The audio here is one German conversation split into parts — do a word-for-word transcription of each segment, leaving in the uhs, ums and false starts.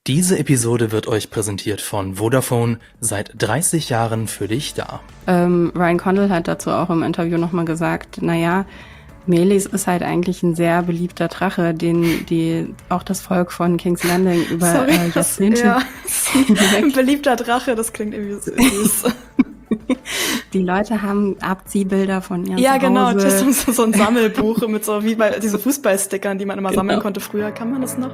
Diese Episode wird euch präsentiert von Vodafone, seit dreißig Jahren für dich da. Ähm, Ryan Condal hat dazu auch im Interview nochmal gesagt, naja, Melis ist halt eigentlich ein sehr beliebter Drache, den die auch das Volk von King's Landing über Sorry, äh, Jahrzehnte... Ja. Ein beliebter Drache, das klingt irgendwie süß. Die Leute haben Abziehbilder von ihren Ja, genau, Zuhause. das ist so ein Sammelbuch mit so wie bei diesen Fußballstickern, die man immer Genau. sammeln konnte früher. Kann man das noch?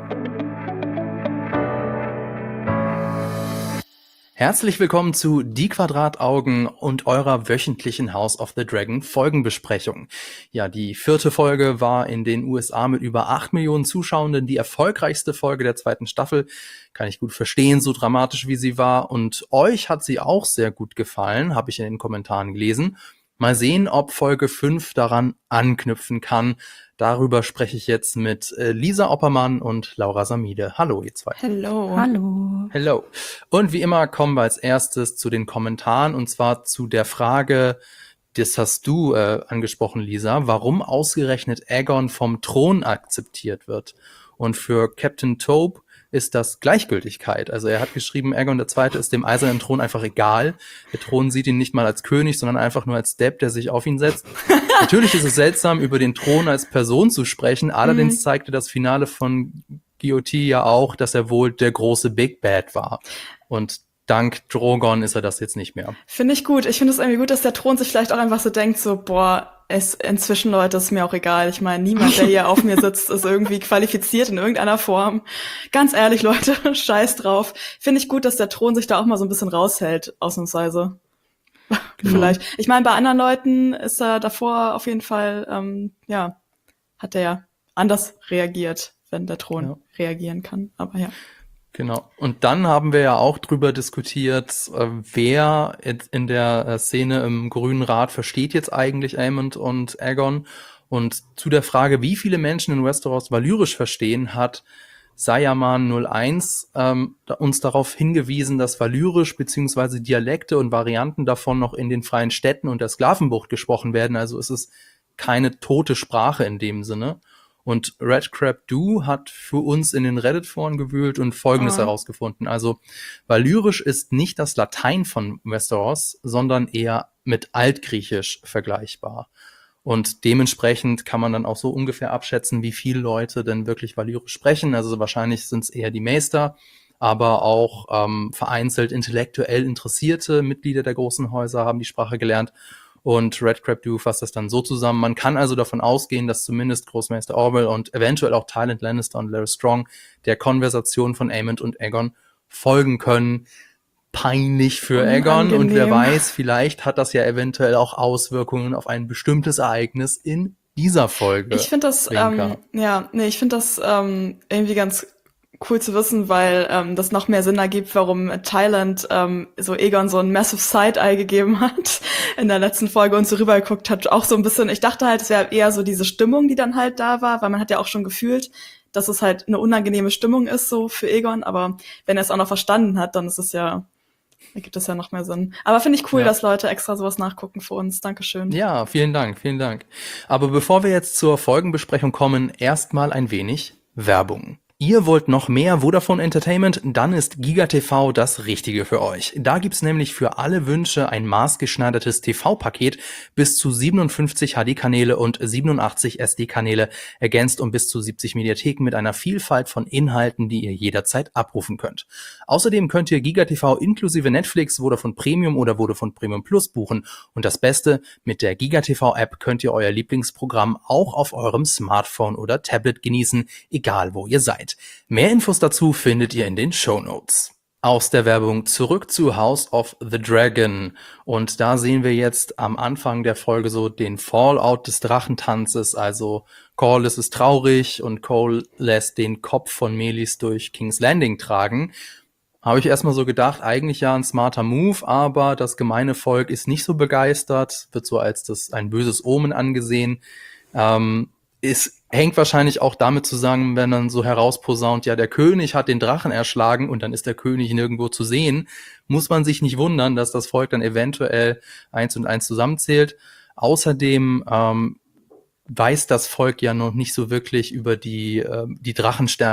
Herzlich willkommen zu Die Quadrataugen und eurer wöchentlichen House of the Dragon Folgenbesprechung. Ja, die vierte Folge war in den U S A mit über acht Millionen Zuschauenden die erfolgreichste Folge der zweiten Staffel. Kann ich gut verstehen, so dramatisch wie sie war. Und euch hat sie auch sehr gut gefallen, habe ich in den Kommentaren gelesen. Mal sehen, ob Folge fünf daran anknüpfen kann. Darüber spreche ich jetzt mit äh, Lisa Oppermann und Laura Samide. Hallo, ihr zwei. Hello. Hallo. Hello. Und wie immer kommen wir als erstes zu den Kommentaren, und zwar zu der Frage, das hast du äh, angesprochen, Lisa, warum ausgerechnet Aegon vom Thron akzeptiert wird. Und für Captain Tope ist das Gleichgültigkeit. Also er hat geschrieben, Aegon der Zweite ist dem eisernen Thron einfach egal. Der Thron sieht ihn nicht mal als König, sondern einfach nur als Depp, der sich auf ihn setzt. Natürlich ist es seltsam, über den Thron als Person zu sprechen. Allerdings Mhm. zeigte das Finale von G O T ja auch, dass er wohl der große Big Bad war. Und dank Drogon ist er das jetzt nicht mehr. Finde ich gut. Ich finde es irgendwie gut, dass der Thron sich vielleicht auch einfach so denkt, so, boah, es inzwischen, Leute, ist mir auch egal. Ich meine, niemand, der hier auf mir sitzt, ist irgendwie qualifiziert in irgendeiner Form. Ganz ehrlich, Leute, scheiß drauf. Finde ich gut, dass der Thron sich da auch mal so ein bisschen raushält, ausnahmsweise. Genau. Vielleicht. Ich meine, bei anderen Leuten ist er davor auf jeden Fall, ähm, ja, hat er ja anders reagiert, wenn der Thron Ja. reagieren kann. Aber ja. Genau. Und dann haben wir ja auch drüber diskutiert, äh, wer jetzt in der äh, Szene im Grünen Rat versteht jetzt eigentlich Aemond und Aegon. Und zu der Frage, wie viele Menschen in Westeros Valyrisch verstehen, hat Sayaman null eins ähm, da- uns darauf hingewiesen, dass Valyrisch bzw. Dialekte und Varianten davon noch in den freien Städten und der Sklavenbucht gesprochen werden. Also es ist keine tote Sprache in dem Sinne. Und Red Crab Do hat für uns in den Reddit-Foren gewühlt und Folgendes Ah. herausgefunden. Also Valyrisch ist nicht das Latein von Westeros, sondern eher mit Altgriechisch vergleichbar. Und dementsprechend kann man dann auch so ungefähr abschätzen, wie viele Leute denn wirklich Valyrisch sprechen. Also wahrscheinlich sind es eher die Meister, aber auch ähm, vereinzelt intellektuell interessierte Mitglieder der großen Häuser haben die Sprache gelernt. Und Red Crab Do fasst das dann so zusammen. Man kann also davon ausgehen, dass zumindest Großmeister Orwell und eventuell auch Tywin Lannister und Larys Strong der Konversation von Aemond und Aegon folgen können. Peinlich für Aegon, und wer Unangenehm. weiß, vielleicht hat das ja eventuell auch Auswirkungen auf ein bestimmtes Ereignis in dieser Folge. Ich finde das, Winker. ähm, ja, nee, ich finde das ähm, irgendwie ganz cool zu wissen, weil ähm, das noch mehr Sinn ergibt, warum Thailand ähm, so Egon so ein massive Side-Eye gegeben hat in der letzten Folge und so rübergeguckt hat. Auch so ein bisschen, ich dachte halt, es wäre eher so diese Stimmung, die dann halt da war, weil man hat ja auch schon gefühlt, dass es halt eine unangenehme Stimmung ist so für Egon, aber wenn er es auch noch verstanden hat, dann ist es ja, ergibt es ja noch mehr Sinn. Aber finde ich cool, Ja. dass Leute extra sowas nachgucken für uns. Dankeschön. Ja, vielen Dank, vielen Dank. Aber bevor wir jetzt zur Folgenbesprechung kommen, erstmal ein wenig Werbung. Ihr wollt noch mehr Vodafone Entertainment? Dann ist GigaTV das Richtige für euch. Da gibt's nämlich für alle Wünsche ein maßgeschneidertes T V-Paket bis zu siebenundfünfzig H D-Kanäle und siebenundachtzig S D-Kanäle, ergänzt um bis zu siebzig Mediatheken mit einer Vielfalt von Inhalten, die ihr jederzeit abrufen könnt. Außerdem könnt ihr GigaTV inklusive Netflix, Vodafone Premium oder Vodafone Premium Plus buchen. Und das Beste, mit der GigaTV-App könnt ihr euer Lieblingsprogramm auch auf eurem Smartphone oder Tablet genießen, egal wo ihr seid. Mehr Infos dazu findet ihr in den Shownotes. Aus der Werbung zurück zu House of the Dragon. Und da sehen wir jetzt am Anfang der Folge so den Fallout des Drachentanzes. Also Corlys ist traurig und Cole lässt den Kopf von Melis durch King's Landing tragen. Habe ich erstmal so gedacht, eigentlich ja ein smarter Move, aber das gemeine Volk ist nicht so begeistert, wird so als das ein böses Omen angesehen. Ähm, es hängt wahrscheinlich auch damit zusammen, wenn dann so herausposaunt, ja, der König hat den Drachen erschlagen und dann ist der König nirgendwo zu sehen, muss man sich nicht wundern, dass das Volk dann eventuell eins und eins zusammenzählt. Außerdem ähm, weiß das Volk ja noch nicht so wirklich über die, äh, die Drachenstärke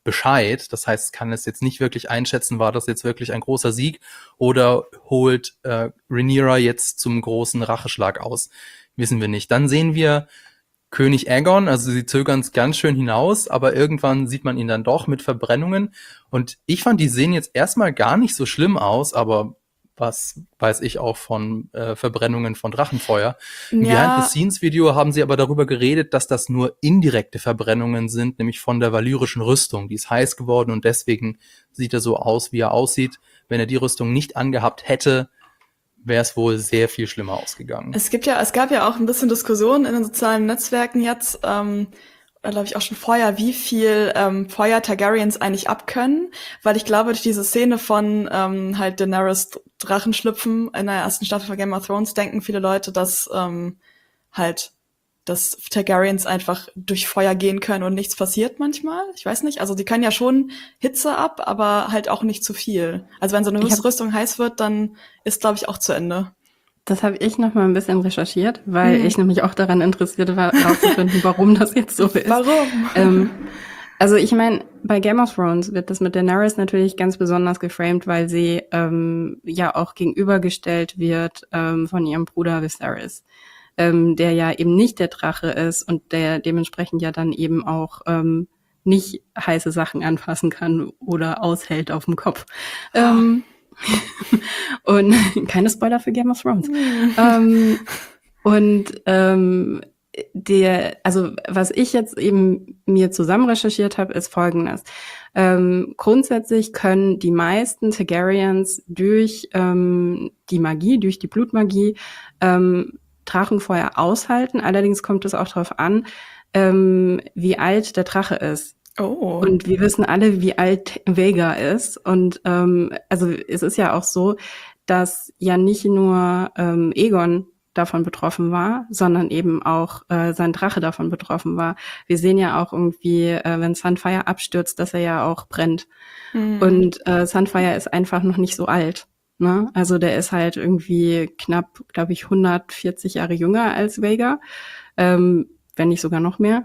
Bescheid. Das heißt, kann es jetzt nicht wirklich einschätzen, war das jetzt wirklich ein großer Sieg oder holt äh, Rhaenyra jetzt zum großen Racheschlag aus? Wissen wir nicht. Dann sehen wir König Aegon, also sie zögern es ganz schön hinaus, aber irgendwann sieht man ihn dann doch mit Verbrennungen. Und ich fand, die sehen jetzt erstmal gar nicht so schlimm aus, aber was weiß ich auch von äh, Verbrennungen von Drachenfeuer. Im Ja. Behind-the-Scenes-Video haben sie aber darüber geredet, dass das nur indirekte Verbrennungen sind, nämlich von der valyrischen Rüstung. Die ist heiß geworden und deswegen sieht er so aus, wie er aussieht. Wenn er die Rüstung nicht angehabt hätte, wäre es wohl sehr viel schlimmer ausgegangen. Es gibt ja, es gab ja auch ein bisschen Diskussion in den sozialen Netzwerken jetzt, ähm, glaube ich auch schon vorher, wie viel ähm, Feuer Targaryens eigentlich abkönnen, weil ich glaube, durch diese Szene von ähm, halt Daenerys Drachenschlüpfen in der ersten Staffel von Game of Thrones denken viele Leute, dass ähm, halt dass Targaryens einfach durch Feuer gehen können und nichts passiert manchmal. Ich weiß nicht, also die können ja schon Hitze ab, aber halt auch nicht zu viel. Also wenn so eine Ich hab- Rüstung heiß wird, dann ist, glaube ich, auch zu Ende. Das habe ich noch mal ein bisschen recherchiert, weil Hm. ich nämlich auch daran interessiert war, herauszufinden, warum das jetzt so ist. Warum? Ähm, also ich meine, bei Game of Thrones wird das mit Daenerys natürlich ganz besonders geframed, weil sie ähm, ja auch gegenübergestellt wird ähm, von ihrem Bruder Viserys, ähm, der ja eben nicht der Drache ist und der dementsprechend ja dann eben auch ähm, nicht heiße Sachen anfassen kann oder aushält auf dem Kopf. Ähm, und keine Spoiler für Game of Thrones. ähm, und ähm, der, also was ich jetzt eben mir zusammen recherchiert habe, ist Folgendes. Ähm, grundsätzlich können die meisten Targaryens durch ähm, die Magie, durch die Blutmagie, ähm, Drachenfeuer aushalten. Allerdings kommt es auch darauf an, ähm, wie alt der Drache ist. Oh. Und wir wissen alle, wie alt Vhagar ist. Und ähm, also es ist ja auch so, dass ja nicht nur ähm, Aegon davon betroffen war, sondern eben auch äh, sein Drache davon betroffen war. Wir sehen ja auch irgendwie, äh, wenn Sunfire abstürzt, dass er ja auch brennt. Mhm. Und äh, Sunfire ist einfach noch nicht so alt. Ne? Also der ist halt irgendwie knapp, glaube ich, hundertvierzig Jahre jünger als Vhagar, ähm, wenn nicht sogar noch mehr.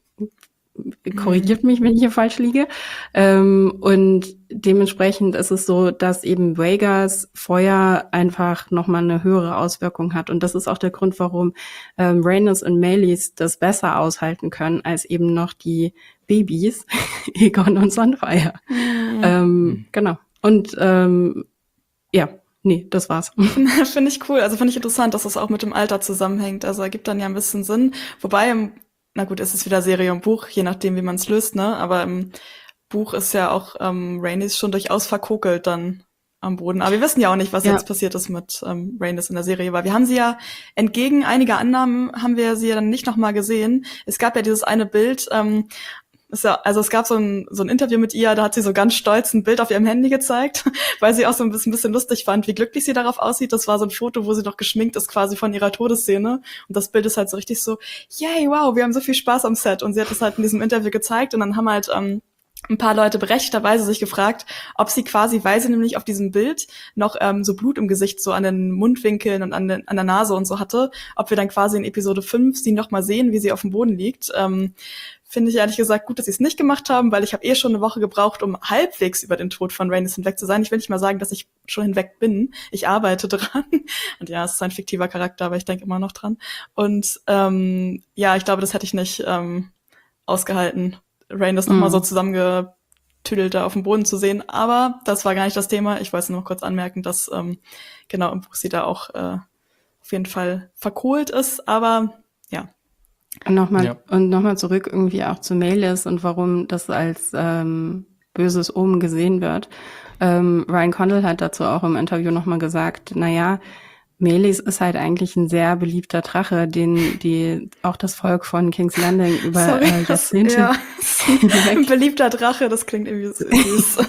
Korrigiert mich, wenn ich hier falsch liege. Ähm, und dementsprechend ist es so, dass eben Vhagars Feuer einfach nochmal eine höhere Auswirkung hat. Und das ist auch der Grund, warum ähm, Rhaenys und Meleys das besser aushalten können, als eben noch die Babys, Aegon und Sunfire. Mhm. Ähm, genau. Und ähm, ja, nee, das war's. Finde ich cool. Also finde ich interessant, dass das auch mit dem Alter zusammenhängt. Also ergibt dann ja ein bisschen Sinn. Wobei, im, na gut, es ist wieder Serie und Buch, je nachdem, wie man es löst, ne? Aber im Buch ist ja auch ähm, Rhaenys schon durchaus verkokelt dann am Boden. Aber wir wissen ja auch nicht, was Ja. jetzt passiert ist mit ähm, Rhaenys in der Serie, weil wir haben sie ja, entgegen einiger Annahmen, haben wir sie ja dann nicht nochmal gesehen. Es gab ja dieses eine Bild, ähm, ist ja, also es gab so ein, so ein Interview mit ihr, da hat sie so ganz stolz ein Bild auf ihrem Handy gezeigt, weil sie auch so ein bisschen, ein bisschen lustig fand, wie glücklich sie darauf aussieht. Das war so ein Foto, wo sie noch geschminkt ist quasi von ihrer Todesszene. Und das Bild ist halt so richtig so, yay, wow, wir haben so viel Spaß am Set. Und sie hat das halt in diesem Interview gezeigt und dann haben halt ähm, ein paar Leute berechtigterweise sich gefragt, ob sie quasi, weil sie nämlich auf diesem Bild noch ähm, so Blut im Gesicht so an den Mundwinkeln und an, den, an der Nase und so hatte, ob wir dann quasi in Episode fünf sie noch mal sehen, wie sie auf dem Boden liegt. Ähm, Finde ich ehrlich gesagt gut, dass sie es nicht gemacht haben, weil ich habe eh schon eine Woche gebraucht, um halbwegs über den Tod von Rhaenys hinweg zu sein. Ich will nicht mal sagen, dass ich schon hinweg bin. Ich arbeite dran. Und ja, es ist ein fiktiver Charakter, aber ich denke immer noch dran. Und ähm, ja, ich glaube, das hätte ich nicht ähm, ausgehalten, Rhaenys Mhm. nochmal so zusammengetüdelt da auf dem Boden zu sehen. Aber das war gar nicht das Thema. Ich wollte nur kurz anmerken, dass ähm, genau im Buch sie da auch äh, auf jeden Fall verkohlt ist. Aber ja. Und nochmal Ja. und nochmal zurück irgendwie auch zu Meleys und warum das als ähm, böses Omen gesehen wird. Ähm, Ryan Condal hat dazu auch im Interview nochmal gesagt, naja, Meleys ist halt eigentlich ein sehr beliebter Drache, den die auch das Volk von King's Landing über Sorry, äh, das, Jahrzehnte ja, ein hinweg. beliebter Drache, das klingt irgendwie süß.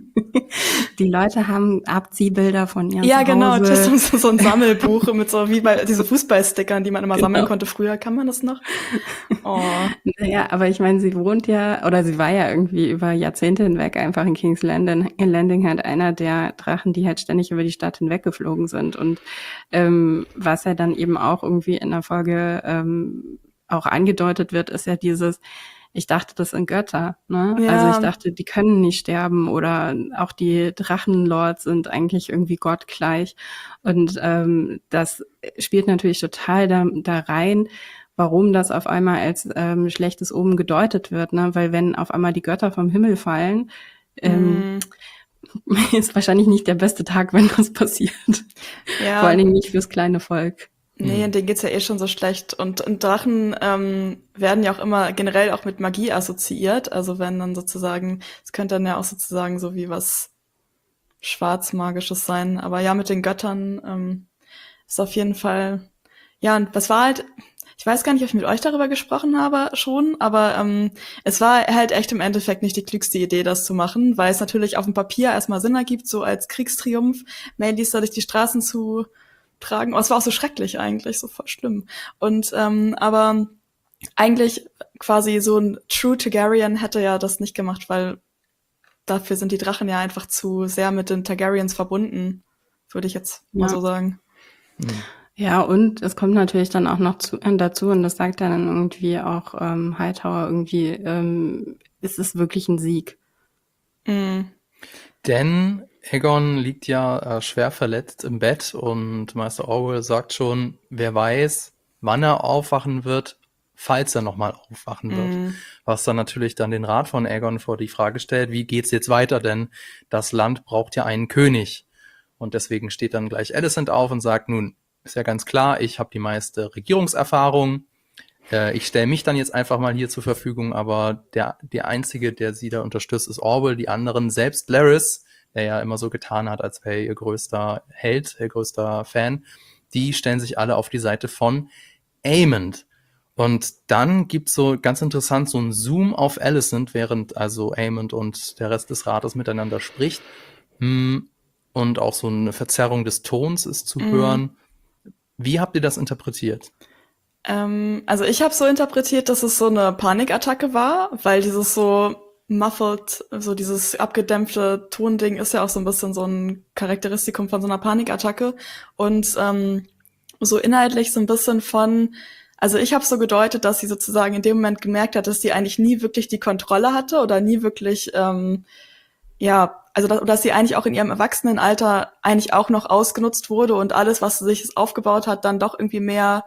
Die Leute haben Abziehbilder von ihren Ja, genau, Zuhause. das ist so so ein Sammelbuch mit so wie bei diese Fußballstickern, die man immer Genau. sammeln konnte früher. Kann man das noch? Oh. Naja, aber ich meine, sie wohnt ja, oder sie war ja irgendwie über Jahrzehnte hinweg einfach in King's Landing, in Landing halt einer der Drachen, die halt ständig über die Stadt hinweggeflogen sind. Und ähm, was ja dann eben auch irgendwie in der Folge ähm, auch angedeutet wird, ist ja dieses, ich dachte, das sind Götter, ne? Ja. Also ich dachte, die können nicht sterben oder auch die Drachenlords sind eigentlich irgendwie gottgleich. Und ähm, das spielt natürlich total da, da rein, warum das auf einmal als ähm, schlechtes Omen gedeutet wird, ne? Weil wenn auf einmal die Götter vom Himmel fallen, ähm, Mm. ist wahrscheinlich nicht der beste Tag, wenn das passiert. Ja. Vor allen Dingen nicht fürs kleine Volk. Nee, denen geht's ja eh schon so schlecht. Und, und Drachen ähm, werden ja auch immer generell auch mit Magie assoziiert. Also wenn dann sozusagen, es könnte dann ja auch sozusagen so wie was Schwarzmagisches sein. Aber ja, mit den Göttern ähm, ist auf jeden Fall, ja, und was war halt, ich weiß gar nicht, ob ich mit euch darüber gesprochen habe schon, aber ähm, es war halt echt im Endeffekt nicht die klügste Idee, das zu machen, weil es natürlich auf dem Papier erstmal Sinn ergibt, so als Kriegstriumph, Maelys da durch die Straßen zu tragen. Oh, es war auch so schrecklich eigentlich, so voll schlimm. Und ähm, aber eigentlich quasi so ein True Targaryen hätte ja das nicht gemacht, weil dafür sind die Drachen ja einfach zu sehr mit den Targaryens verbunden, würde ich jetzt mal Ja. so sagen. Ja, und es kommt natürlich dann auch noch zu, äh, dazu, und das sagt dann irgendwie auch ähm, Hightower irgendwie, ähm, ist es wirklich ein Sieg. Mhm. Denn Aegon liegt ja äh, schwer verletzt im Bett und Meister Orwell sagt schon, wer weiß, wann er aufwachen wird, falls er nochmal aufwachen wird. Mhm. Was dann natürlich dann den Rat von Aegon vor die Frage stellt, wie geht's jetzt weiter, denn das Land braucht ja einen König. Und deswegen steht dann gleich Alicent auf und sagt, nun, ist ja ganz klar, ich habe die meiste Regierungserfahrung, äh, ich stelle mich dann jetzt einfach mal hier zur Verfügung, aber der, der Einzige, der sie da unterstützt, ist Orwell, die anderen, selbst Larys, der ja immer so getan hat, als wäre ihr größter Held, ihr größter Fan, die stellen sich alle auf die Seite von Aemond. Und dann gibt's so ganz interessant so einen Zoom auf Alicent, während also Aemond und der Rest des Rates miteinander spricht. Hm, Und auch so eine Verzerrung des Tons ist zu Mhm. hören. Wie habt ihr das interpretiert? Ähm, also ich habe so interpretiert, dass es so eine Panikattacke war, weil dieses so muffled, so dieses abgedämpfte Tonding ist ja auch so ein bisschen so ein Charakteristikum von so einer Panikattacke. Und ähm, so inhaltlich so ein bisschen von, also ich habe so gedeutet, dass sie sozusagen in dem Moment gemerkt hat, dass sie eigentlich nie wirklich die Kontrolle hatte oder nie wirklich, ähm, ja, also dass, dass sie eigentlich auch in ihrem Erwachsenenalter eigentlich auch noch ausgenutzt wurde und alles, was sie sich aufgebaut hat, dann doch irgendwie mehr,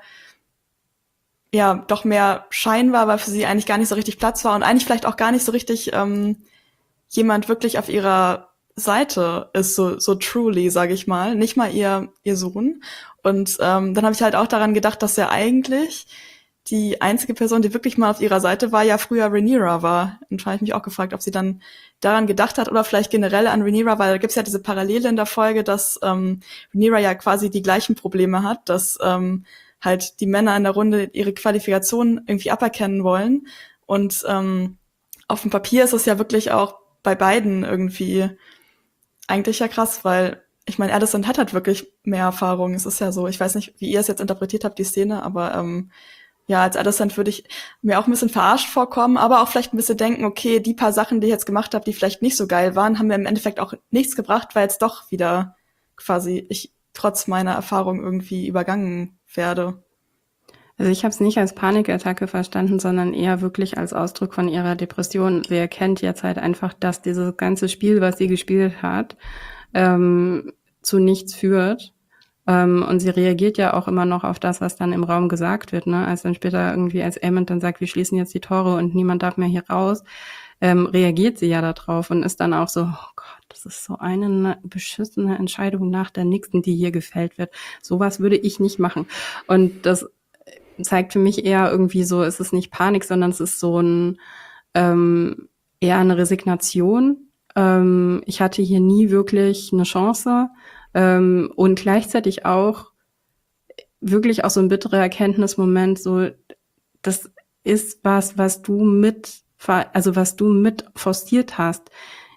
ja, doch mehr Schein war, weil für sie eigentlich gar nicht so richtig Platz war und eigentlich vielleicht auch gar nicht so richtig ähm, jemand wirklich auf ihrer Seite ist, so, so truly, sage ich mal, nicht mal ihr, ihr Sohn. Und ähm, dann habe ich halt auch daran gedacht, dass ja eigentlich die einzige Person, die wirklich mal auf ihrer Seite war, ja früher Rhaenyra war. Und da habe ich mich auch gefragt, ob sie dann daran gedacht hat oder vielleicht generell an Rhaenyra, weil da gibt's ja diese Parallele in der Folge, dass ähm, Rhaenyra ja quasi die gleichen Probleme hat, dass ähm, halt die Männer in der Runde ihre Qualifikation irgendwie aberkennen wollen. Und ähm, auf dem Papier ist es ja wirklich auch bei beiden irgendwie eigentlich ja krass, weil ich meine, Alicent hat halt wirklich mehr Erfahrung. Es ist ja so, ich weiß nicht, wie ihr es jetzt interpretiert habt, die Szene, aber ähm, ja, als Alicent würde ich mir auch ein bisschen verarscht vorkommen, aber auch vielleicht ein bisschen denken, okay, die paar Sachen, die ich jetzt gemacht habe, die vielleicht nicht so geil waren, haben mir im Endeffekt auch nichts gebracht, weil jetzt doch wieder quasi ich trotz meiner Erfahrung irgendwie übergangen werde. Also ich habe es nicht als Panikattacke verstanden, sondern eher wirklich als Ausdruck von ihrer Depression. Sie erkennt jetzt halt einfach, dass dieses ganze Spiel, was sie gespielt hat, ähm, zu nichts führt. Ähm, und sie reagiert ja auch immer noch auf das, was dann im Raum gesagt wird, ne? Als dann später irgendwie, als Aemond dann sagt, wir schließen jetzt die Tore und niemand darf mehr hier raus, ähm, reagiert sie ja darauf und ist dann auch so, oh Gott, das ist so eine ne- beschissene Entscheidung nach der nächsten, die hier gefällt wird. Sowas würde ich nicht machen. Und das zeigt für mich eher irgendwie so, es ist nicht Panik, sondern es ist so ein ähm, eher eine Resignation. Ähm, ich hatte hier nie wirklich eine Chance ähm, und gleichzeitig auch wirklich auch so ein bitterer Erkenntnismoment, so das ist was, was du mit, also was du mit forciert hast.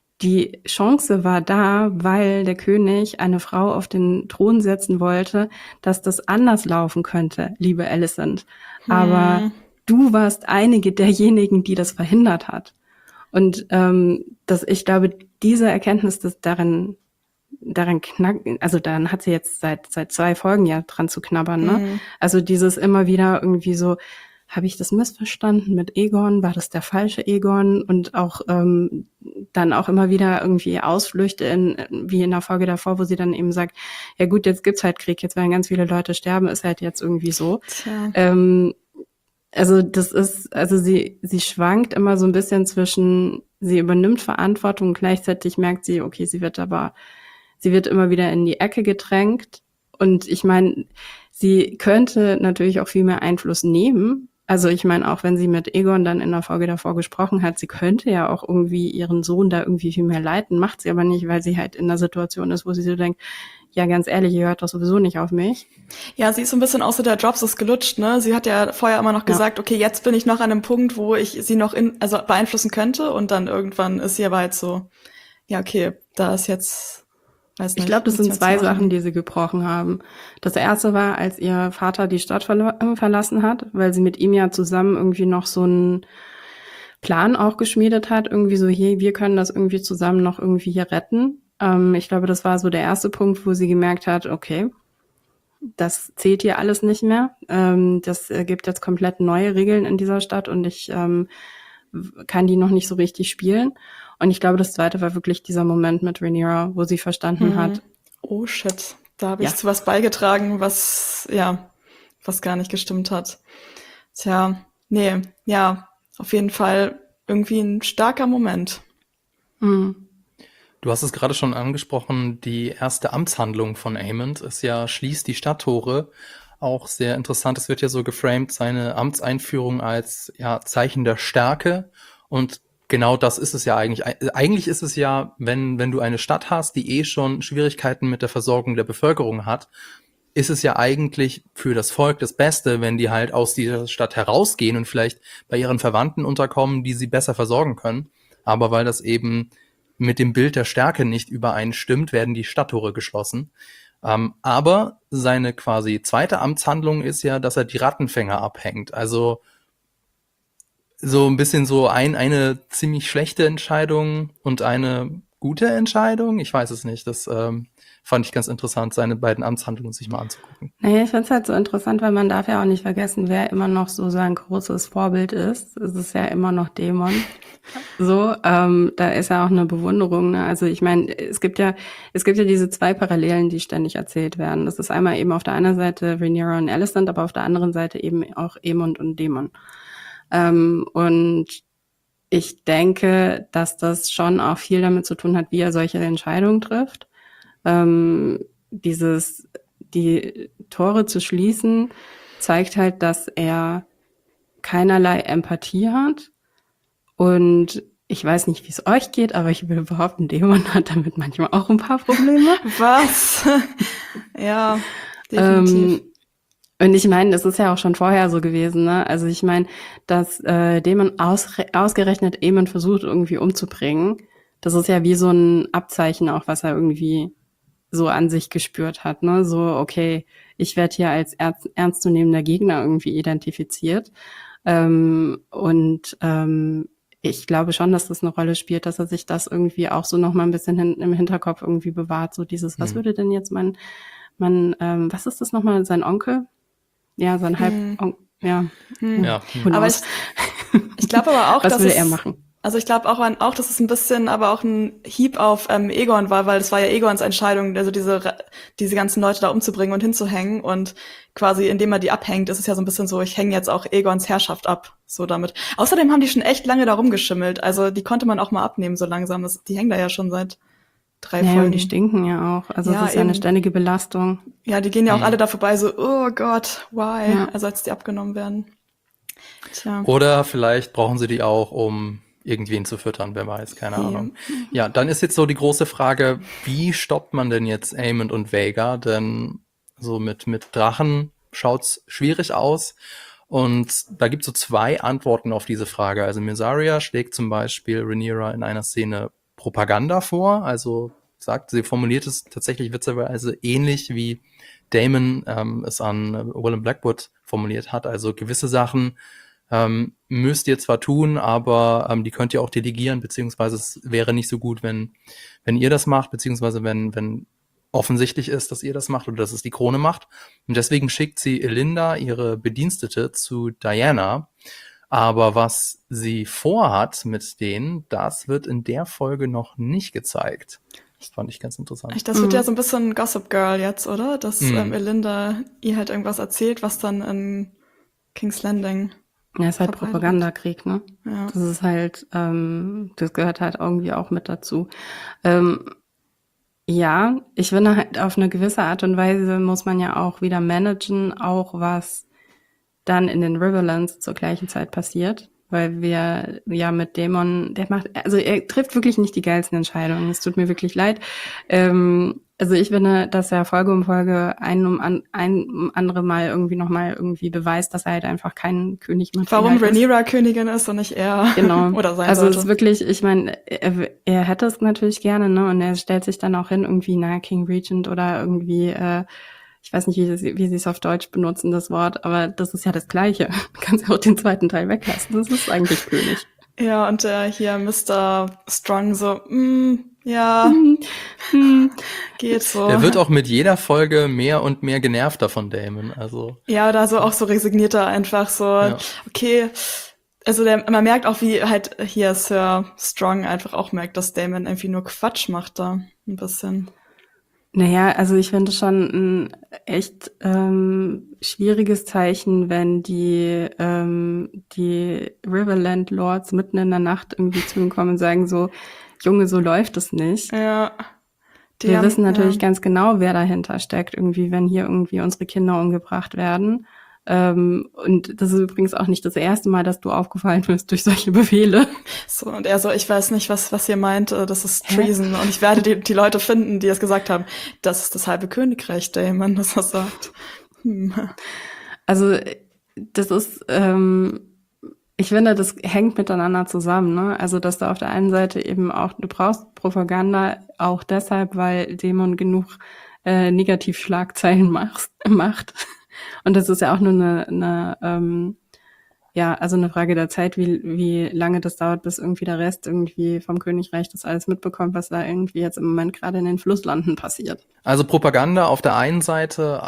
Die Chance war da, weil der König eine Frau auf den Thron setzen wollte, dass das anders laufen könnte, liebe Alicent. Hm. Aber du warst einige derjenigen, die das verhindert hat. Und ähm, dass ich glaube, diese Erkenntnis, dass darin, daran knacken, also daran hat sie jetzt seit seit zwei Folgen ja dran zu knabbern, ne? Mhm. Also dieses immer wieder irgendwie so, habe ich das missverstanden mit Aegon? War das der falsche Aegon? Und auch ähm, dann auch immer wieder irgendwie Ausflüchte, in, wie in der Folge davor, wo sie dann eben sagt, ja gut, jetzt gibt's halt Krieg, jetzt werden ganz viele Leute sterben, ist halt jetzt irgendwie so. Tja. Ähm, also das ist, also sie, sie schwankt immer so ein bisschen zwischen, sie übernimmt Verantwortung, gleichzeitig merkt sie, okay, sie wird aber, sie wird immer wieder in die Ecke gedrängt. Und ich meine, sie könnte natürlich auch viel mehr Einfluss nehmen. Also ich meine, auch wenn sie mit Aegon dann in der Folge davor gesprochen hat, sie könnte ja auch irgendwie ihren Sohn da irgendwie viel mehr leiten, macht sie aber nicht, weil sie halt in einer Situation ist, wo sie so denkt, ja, ganz ehrlich, ihr hört doch sowieso nicht auf mich. Ja, sie ist so ein bisschen außer der Drops ist gelutscht, ne? Sie hat ja vorher immer noch gesagt, ja. okay, jetzt bin ich noch an einem Punkt, wo ich sie noch in, also beeinflussen könnte, und dann irgendwann ist sie aber halt so, ja, okay, da ist jetzt, weiß nicht. Ich glaube, das sind zwei Sachen, die sie gebrochen haben. Das erste war, als ihr Vater die Stadt verla- verlassen hat, weil sie mit ihm ja zusammen irgendwie noch so einen Plan auch geschmiedet hat, irgendwie so, hier, wir können das irgendwie zusammen noch irgendwie hier retten. Ähm, ich glaube, das war so der erste Punkt, wo sie gemerkt hat, okay, das zählt hier alles nicht mehr. Ähm, das äh, gibt jetzt komplett neue Regeln in dieser Stadt und ich ähm, kann die noch nicht so richtig spielen. Und ich glaube, das zweite war wirklich dieser Moment mit Rhaenyra, wo sie verstanden Mhm. hat. Oh shit, da habe ich Ja. zu was beigetragen, was, ja, was gar nicht gestimmt hat. Tja, nee, ja, auf jeden Fall irgendwie ein starker Moment. Mhm. Du hast es gerade schon angesprochen, die erste Amtshandlung von Aemond ist ja, schließt die Stadttore. Auch sehr interessant, es wird ja so geframed, seine Amtseinführung als ja, Zeichen der Stärke. Und genau das ist es ja eigentlich. Eigentlich ist es ja, wenn, wenn du eine Stadt hast, die eh schon Schwierigkeiten mit der Versorgung der Bevölkerung hat, ist es ja eigentlich für das Volk das Beste, wenn die halt aus dieser Stadt herausgehen und vielleicht bei ihren Verwandten unterkommen, die sie besser versorgen können. Aber weil das eben mit dem Bild der Stärke nicht übereinstimmt, werden die Stadttore geschlossen. Ähm, aber seine quasi zweite Amtshandlung ist ja, dass er die Rattenfänger abhängt. Also so ein bisschen so ein, eine ziemlich schlechte Entscheidung und eine gute Entscheidung. Ich weiß es nicht. Das ähm, fand ich ganz interessant, seine beiden Amtshandlungen sich mal anzugucken. Naja, ich finde es halt so interessant, weil man darf ja auch nicht vergessen, wer immer noch so sein großes Vorbild ist. Es ist ja immer noch Daemon. So, ähm, da ist ja auch eine Bewunderung. Ne? Also ich meine, es gibt ja, es gibt ja diese zwei Parallelen, die ständig erzählt werden. Das ist einmal eben auf der einen Seite Rhaenyra und Alicent, aber auf der anderen Seite eben auch Aemond und Daemon. Ähm, und ich denke, dass das schon auch viel damit zu tun hat, wie er solche Entscheidungen trifft. Ähm, dieses, die Tore zu schließen, zeigt halt, dass er keinerlei Empathie hat. Und ich weiß nicht, wie es euch geht, aber ich will behaupten, Daemon hat damit manchmal auch ein paar Probleme. Was? Ja, definitiv. Ähm, und ich meine, das ist ja auch schon vorher so gewesen, ne? Also ich meine, dass äh, Daemon ausre- ausgerechnet Aemon versucht irgendwie umzubringen, das ist ja wie so ein Abzeichen auch, was er irgendwie so an sich gespürt hat, ne? So, okay, ich werde hier als ernst, ernstzunehmender Gegner irgendwie identifiziert. Ähm, und ähm, ich glaube schon, dass das eine Rolle spielt, dass er sich das irgendwie auch so noch mal ein bisschen hin, im Hinterkopf irgendwie bewahrt. So dieses, was Mhm. würde denn jetzt mein, mein ähm, was ist das nochmal, sein Onkel? Ja, sein Halb, Hm. On- ja. Hm. Ja. Who Aber knows? ich, ich glaube aber auch, Was dass würde es, er machen? also ich glaube auch, an- auch, dass es ein bisschen aber auch ein Hieb auf ähm, Aegon war, weil das war ja Aegons Entscheidung, also diese Ra- diese ganzen Leute da umzubringen und hinzuhängen, und quasi indem er die abhängt, ist es ja so ein bisschen so, ich hänge jetzt auch Aegons Herrschaft ab, so damit. Außerdem haben die schon echt lange da rumgeschimmelt, also die konnte man auch mal abnehmen so langsam, das, die hängen da ja schon seit drei Naja, und Folgen. die stinken ja auch. Also Ja, es ist ja eine eben. ständige Belastung. Ja, die gehen ja auch Hm. alle da vorbei, so, oh Gott, why? Ja. Also als die abgenommen werden. Tja. Oder vielleicht brauchen sie die auch, um irgendwen zu füttern, wer weiß, keine Ja. Ahnung. Ja, dann ist jetzt so die große Frage, wie stoppt man denn jetzt Aemond und Vhagar? Denn so mit, mit Drachen schaut's schwierig aus. Und da gibt's so zwei Antworten auf diese Frage. Also Mysaria schlägt zum Beispiel Rhaenyra in einer Szene Propaganda vor. Also sagt, sie formuliert es tatsächlich witzigerweise ähnlich wie Daemon ähm, es an äh, Willem Blackwood formuliert hat. Also gewisse Sachen ähm, müsst ihr zwar tun, aber ähm, die könnt ihr auch delegieren, beziehungsweise es wäre nicht so gut, wenn wenn ihr das macht, beziehungsweise wenn wenn offensichtlich ist, dass ihr das macht oder dass es die Krone macht. Und deswegen schickt sie Elinda, ihre Bedienstete, zu Diana. Aber was sie vorhat mit denen, das wird in der Folge noch nicht gezeigt. Das fand ich ganz interessant. Das wird mhm. ja so ein bisschen Gossip Girl jetzt, oder? Dass Mhm. ähm, Elinda ihr halt irgendwas erzählt, was dann in King's Landing Ja, ist halt verbreitet Propagandakrieg, ne? Ja. Das ist halt, ähm, das gehört halt irgendwie auch mit dazu. Ähm, ja, ich finde halt auf eine gewisse Art und Weise muss man ja auch wieder managen, auch was dann in den Riverlands zur gleichen Zeit passiert, weil wir ja mit Daemon, der macht, also er trifft wirklich nicht die geilsten Entscheidungen. Es tut mir wirklich leid. Ähm, also ich finde, dass er Folge um Folge ein um an, ein um andere Mal irgendwie nochmal irgendwie beweist, dass er halt einfach kein König mehr Warum ist. Rhaenyra Königin ist und nicht er. Genau. Oder sein also sollte. es ist wirklich, ich meine, er, er hätte es natürlich gerne, ne? Und er stellt sich dann auch hin, irgendwie, na, King Regent oder irgendwie, äh, ich weiß nicht, wie sie, wie sie es auf Deutsch benutzen, das Wort, aber das ist ja das Gleiche. Du kannst ja auch den zweiten Teil weglassen. Das ist eigentlich König. Ja, und äh, hier Mister Strong so, mm, ja, geht so. Der wird auch mit jeder Folge mehr und mehr genervter von Daemon. Also Ja, oder so auch so resignierter einfach so, Ja. okay. Also der, man merkt auch, wie halt hier Sir Strong einfach auch merkt, dass Daemon irgendwie nur Quatsch macht da ein bisschen. Naja, also ich finde schon ein echt ähm, schwieriges Zeichen, wenn die ähm, die Riverland Lords mitten in der Nacht irgendwie zu ihm kommen und sagen so, Junge, so läuft es nicht. Ja. Die Wir haben- wissen natürlich ja. ganz genau, wer dahinter steckt, irgendwie, wenn hier irgendwie unsere Kinder umgebracht werden. Ähm, und das ist übrigens auch nicht das erste Mal, dass du aufgefallen wirst durch solche Befehle. So, und er so, ich weiß nicht, was, was ihr meint, äh, das ist Hä? Treason. Und ich werde die, die Leute finden, die das gesagt haben. Das ist das halbe Königreich, Daemon, das das sagt. Hm. Also das ist, ähm, ich finde, das hängt miteinander zusammen, ne? Also dass du auf der einen Seite eben auch, du brauchst Propaganda auch deshalb, weil Daemon genug äh, Negativschlagzeilen machst, macht. Und das ist ja auch nur eine, eine ähm, ja, also eine Frage der Zeit, wie, wie lange das dauert, bis irgendwie der Rest irgendwie vom Königreich das alles mitbekommt, was da irgendwie jetzt im Moment gerade in den Flusslanden passiert. Also Propaganda auf der einen Seite,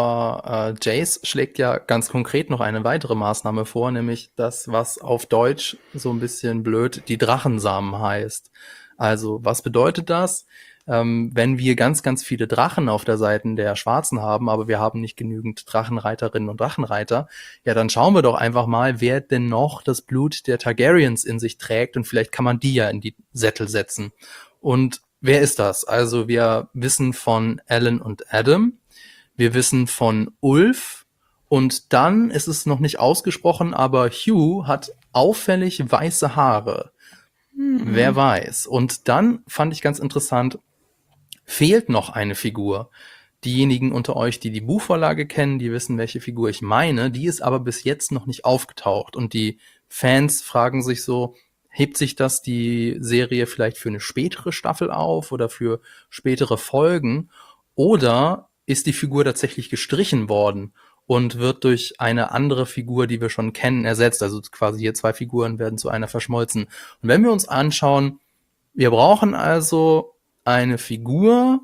aber äh, Jace schlägt ja ganz konkret noch eine weitere Maßnahme vor, nämlich das, was auf Deutsch so ein bisschen blöd die Drachensamen heißt. Also was bedeutet das? Ähm, wenn wir ganz, ganz viele Drachen auf der Seite der Schwarzen haben, aber wir haben nicht genügend Drachenreiterinnen und Drachenreiter, ja, dann schauen wir doch einfach mal, wer denn noch das Blut der Targaryens in sich trägt und vielleicht kann man die ja in die Sättel setzen. Und wer ist das? Also wir wissen von Alan und Adam, wir wissen von Ulf und dann ist es noch nicht ausgesprochen, aber Hugh hat auffällig weiße Haare. Wer weiß. Und dann fand ich ganz interessant, fehlt noch eine Figur. Diejenigen unter euch, die die Buchvorlage kennen, die wissen, welche Figur ich meine. Die ist aber bis jetzt noch nicht aufgetaucht. Und die Fans fragen sich so, hebt sich das die Serie vielleicht für eine spätere Staffel auf oder für spätere Folgen? Oder ist die Figur tatsächlich gestrichen worden und wird durch eine andere Figur, die wir schon kennen, ersetzt? Also quasi hier zwei Figuren werden zu einer verschmolzen. Und wenn wir uns anschauen, wir brauchen also eine Figur,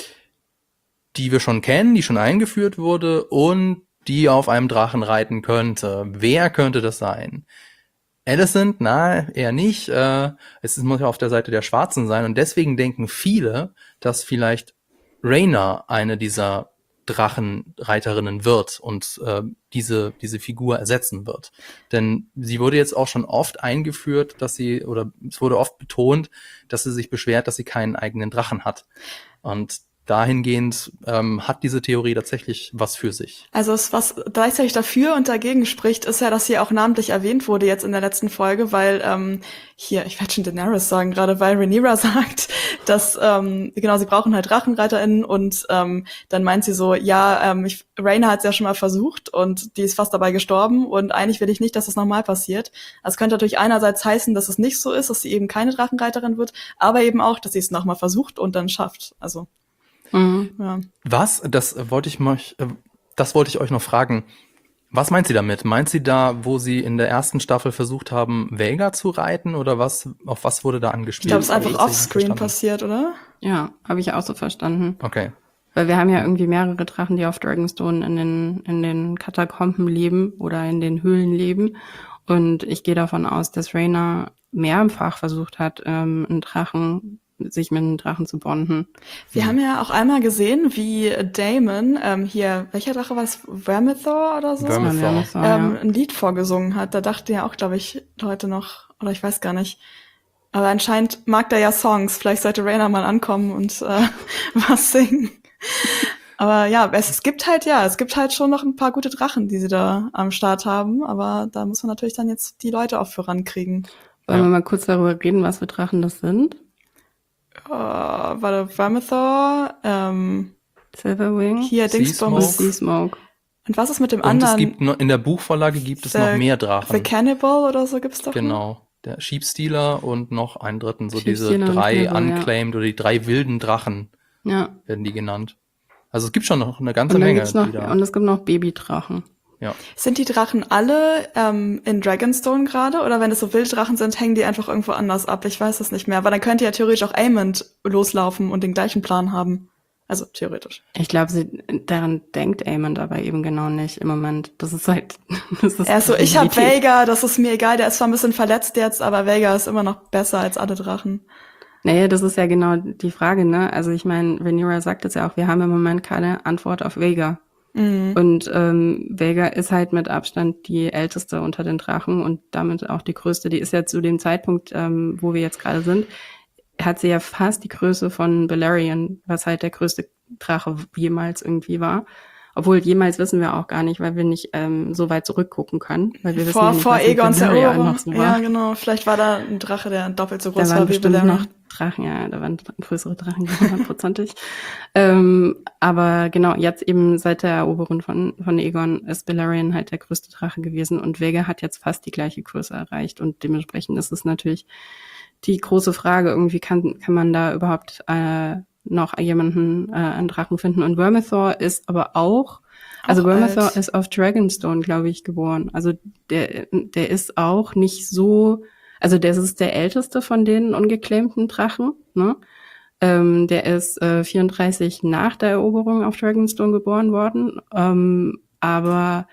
die wir schon kennen, die schon eingeführt wurde und die auf einem Drachen reiten könnte. Wer könnte das sein? Alicent? Na, eher nicht. Äh, es muss ja auf der Seite der Schwarzen sein und deswegen denken viele, dass vielleicht Rhaena eine dieser Drachenreiterinnen wird und äh, diese diese Figur ersetzen wird. Denn sie wurde jetzt auch schon oft eingeführt, dass sie, oder es wurde oft betont, dass sie sich beschwert, dass sie keinen eigenen Drachen hat. Und dahingehend ähm, hat diese Theorie tatsächlich was für sich. Also es, was gleichzeitig dafür und dagegen spricht, ist ja, dass sie auch namentlich erwähnt wurde jetzt in der letzten Folge, weil ähm, hier, ich werde schon Daenerys sagen gerade, weil Rhaenyra sagt, dass ähm, genau, sie brauchen halt DrachenreiterInnen und ähm, dann meint sie so, ja, ähm, ich, Rhaena hat es ja schon mal versucht und die ist fast dabei gestorben und eigentlich will ich nicht, dass das nochmal passiert. Das könnte natürlich einerseits heißen, dass es nicht so ist, dass sie eben keine Drachenreiterin wird, aber eben auch, dass sie es nochmal versucht und dann schafft. Also Mhm. ja. Was? Das wollte ich mich, äh, das wollte ich euch noch fragen. Was meint sie damit? Meint sie da, wo sie in der ersten Staffel versucht haben, Vhagar zu reiten oder was? Auf was wurde da Ich angespielt? glaube, es ist Hab einfach das richtig offscreen verstanden? passiert, oder? Ja, habe ich auch so verstanden. Okay. Weil wir haben ja irgendwie mehrere Drachen, die auf Dragonstone in den, in den Katakomben leben oder in den Höhlen leben. Und ich gehe davon aus, dass Rhaena mehrfach versucht hat, ähm, einen Drachen, sich mit einem Drachen zu bonden. Wir haben ja auch einmal gesehen, wie Daemon, ähm, hier, welcher Drache war es? Vermithor oder so? Vermithor. Vermithor, ähm, ja. ein Lied vorgesungen hat. Da dachte ja auch, glaube ich, Leute noch, oder ich weiß gar nicht. Aber anscheinend mag der ja Songs. Vielleicht sollte Rhaena mal ankommen und äh, was singen. Aber ja, es, es gibt halt, ja, es gibt halt schon noch ein paar gute Drachen, die sie da am Start haben. Aber da muss man natürlich dann jetzt die Leute auch vorankriegen. Wollen Ja. wir mal kurz darüber reden, was für Drachen das sind? Äh, warte, Vermithor, ähm, Silverwing, hier Sea Dingsbums. Smoke. Seasmoke. Und was ist mit dem Und anderen? es gibt noch, in der Buchvorlage gibt es The- noch mehr The Drachen. Cannibal oder so gibt's doch. noch? Genau. Der Sheepstealer und noch einen dritten, so diese Sheepstealer und drei Cannibal, ja. unclaimed oder die drei wilden Drachen Ja. werden die genannt. Also es gibt schon noch eine ganze Und dann Menge. gibt's noch, die da, und es gibt noch Babydrachen. ja. Sind die Drachen alle ähm, in Dragonstone gerade? Oder wenn es so Wilddrachen sind, hängen die einfach irgendwo anders ab? Ich weiß es nicht mehr. Aber dann könnte ja theoretisch auch Aemond loslaufen und den gleichen Plan haben. Also theoretisch. Ich glaube, sie daran denkt Aemond aber eben genau nicht im Moment. Das ist halt, das ist Er ist so, die ich hab Realität. Vhagar, das ist mir egal. Der ist zwar ein bisschen verletzt jetzt, aber Vhagar ist immer noch besser als alle Drachen. Naja, das ist ja genau die Frage, ne? Also ich meine, Rhaenyra sagt es ja auch, wir haben im Moment keine Antwort auf Vhagar. Mhm. Und ähm, Vhagar ist halt mit Abstand die älteste unter den Drachen und damit auch die größte. Die ist ja zu dem Zeitpunkt, ähm, wo wir jetzt gerade sind, hat sie ja fast die Größe von Balerion, was halt der größte Drache jemals irgendwie war. Obwohl, jemals wissen wir auch gar nicht, weil wir nicht ähm, so weit zurückgucken können. Weil wir wissen Vor, ja nicht, vor was mit Aegons Valerian Eroberung. noch so war. Ja, genau. Vielleicht war da ein Drache, der doppelt so Da groß waren war wie bestimmt Valerian. noch Drachen, ja, da waren größere Drachen, hundertprozentig. ähm, aber genau, jetzt eben seit der Eroberung von, von Aegon ist Balerion halt der größte Drache gewesen und Vhagar hat jetzt fast die gleiche Größe erreicht und dementsprechend ist es natürlich die große Frage, irgendwie kann, kann man da überhaupt äh, noch jemanden, äh, einen Drachen finden und Vermithor ist aber auch, also Auch Vermithor alt. ist auf Dragonstone, glaube ich, geboren. Also der, der ist auch nicht so, also der ist der älteste von den ungeclaimten Drachen, ne? Ähm, der ist äh, vierunddreißig nach der Eroberung auf Dragonstone geboren worden, ähm, aber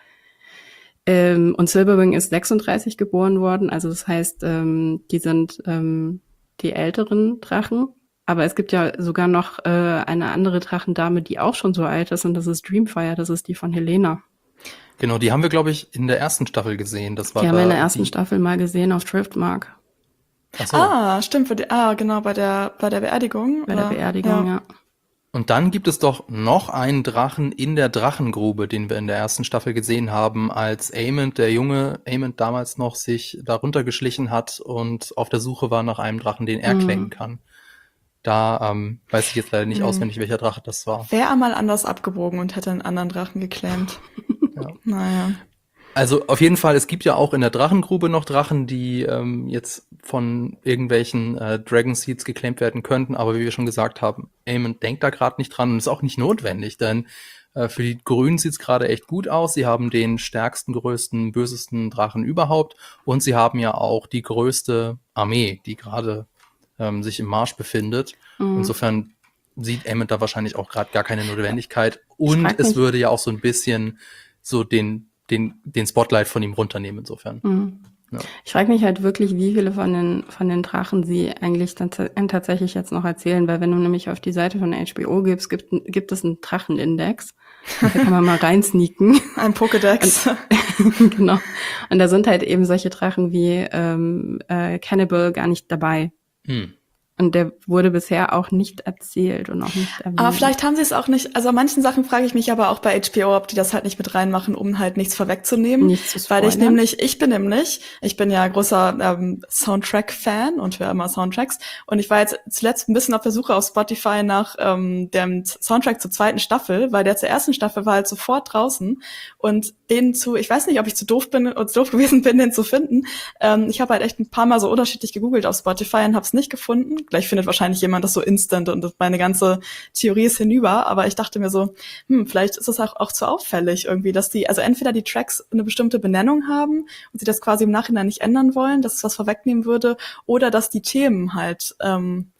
ähm, und Silverwing ist sechsunddreißig geboren worden, also das heißt, ähm, die sind ähm, die älteren Drachen. Aber es gibt ja sogar noch äh, eine andere Drachendame, die auch schon so alt ist, und das ist Dreamfire, das ist die von Helena. Genau, die haben wir, glaube ich, in der ersten Staffel gesehen. Das war Die haben wir in der da ersten die, Staffel mal gesehen auf Driftmark, Ach so. Ah, stimmt. Für die, ah, genau, bei der, bei der Beerdigung. bei der oder? Beerdigung, ja. Und dann gibt es doch noch einen Drachen in der Drachengrube, den wir in der ersten Staffel gesehen haben, als Aemond, der junge Aemond damals noch, sich darunter geschlichen hat und auf der Suche war nach einem Drachen, den er Mhm. claimen kann. Da ähm, weiß ich jetzt leider nicht Mhm. auswendig, welcher Drache das war. Wäre einmal anders abgebogen und hätte einen anderen Drachen geclaimt. Ja. Naja. Also auf jeden Fall, es gibt ja auch in der Drachengrube noch Drachen, die ähm, jetzt von irgendwelchen äh, Dragon Seeds geclaimt werden könnten, aber wie wir schon gesagt haben, Aemond denkt da gerade nicht dran und ist auch nicht notwendig, denn äh, für die Grünen sieht's gerade echt gut aus. Sie haben den stärksten, größten, bösesten Drachen überhaupt und sie haben ja auch die größte Armee, die gerade ähm, sich im Marsch befindet. Mhm. Insofern sieht Aemond da wahrscheinlich auch gerade gar keine Notwendigkeit und frag es mich- würde ja auch so ein bisschen so den den, den Spotlight von ihm runternehmen insofern. Mhm. Ja. Ich frage mich halt wirklich, wie viele von den von den Drachen sie eigentlich dann t- tatsächlich jetzt noch erzählen, weil wenn du nämlich auf die Seite von H B O gibst, gibt, gibt es einen Drachenindex. Da kann man mal reinsneaken. Ein Pokédex. Genau. Und da sind halt eben solche Drachen wie ähm, äh, Cannibal gar nicht dabei. Hm. Und der wurde bisher auch nicht erzählt und auch nicht erwähnt. Aber vielleicht haben sie es auch nicht, also an manchen Sachen frage ich mich aber auch bei H B O, ob die das halt nicht mit reinmachen, um halt nichts vorwegzunehmen. Nicht zu Weil ich spoilern. nämlich, ich bin nämlich, ich bin ja großer ähm, Soundtrack-Fan und höre immer Soundtracks. Und ich war jetzt zuletzt ein bisschen auf der Suche auf Spotify nach ähm, dem Soundtrack zur zweiten Staffel, weil der zur ersten Staffel war halt sofort draußen. Und den zu, ich weiß nicht, ob ich zu doof bin oder zu doof gewesen bin, den zu finden. Ähm, ich habe halt echt ein paar Mal so unterschiedlich gegoogelt auf Spotify und habe es nicht gefunden. Gleich findet wahrscheinlich jemand das so instant und meine ganze Theorie ist hinüber. Aber ich dachte mir so, hm, vielleicht ist es auch, auch zu auffällig irgendwie, dass die, also entweder die Tracks eine bestimmte Benennung haben und sie das quasi im Nachhinein nicht ändern wollen, dass es was vorwegnehmen würde, oder dass die Themen halt ähm,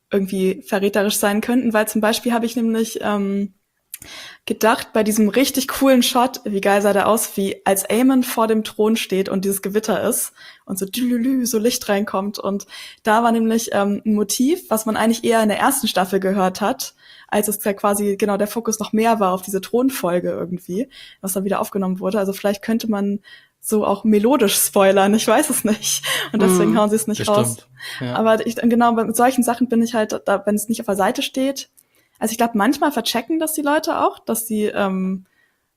irgendwie verräterisch sein könnten, weil zum Beispiel habe ich nämlich ähm, gedacht, bei diesem richtig coolen Shot, wie geil sah der aus, wie als Aemon vor dem Thron steht und dieses Gewitter ist und so dülülü, so Licht reinkommt. Und da war nämlich ähm, ein Motiv, was man eigentlich eher in der ersten Staffel gehört hat, als es ja quasi genau der Fokus noch mehr war auf diese Thronfolge irgendwie, was dann wieder aufgenommen wurde. Also vielleicht könnte man so auch melodisch spoilern, ich weiß es nicht. Und deswegen Mhm. hauen sie es nicht Bestimmt. raus. Ja. Aber ich, genau, mit solchen Sachen bin ich halt, da, wenn es nicht auf der Seite steht. Also ich glaube, manchmal verchecken das die Leute auch, dass sie ähm,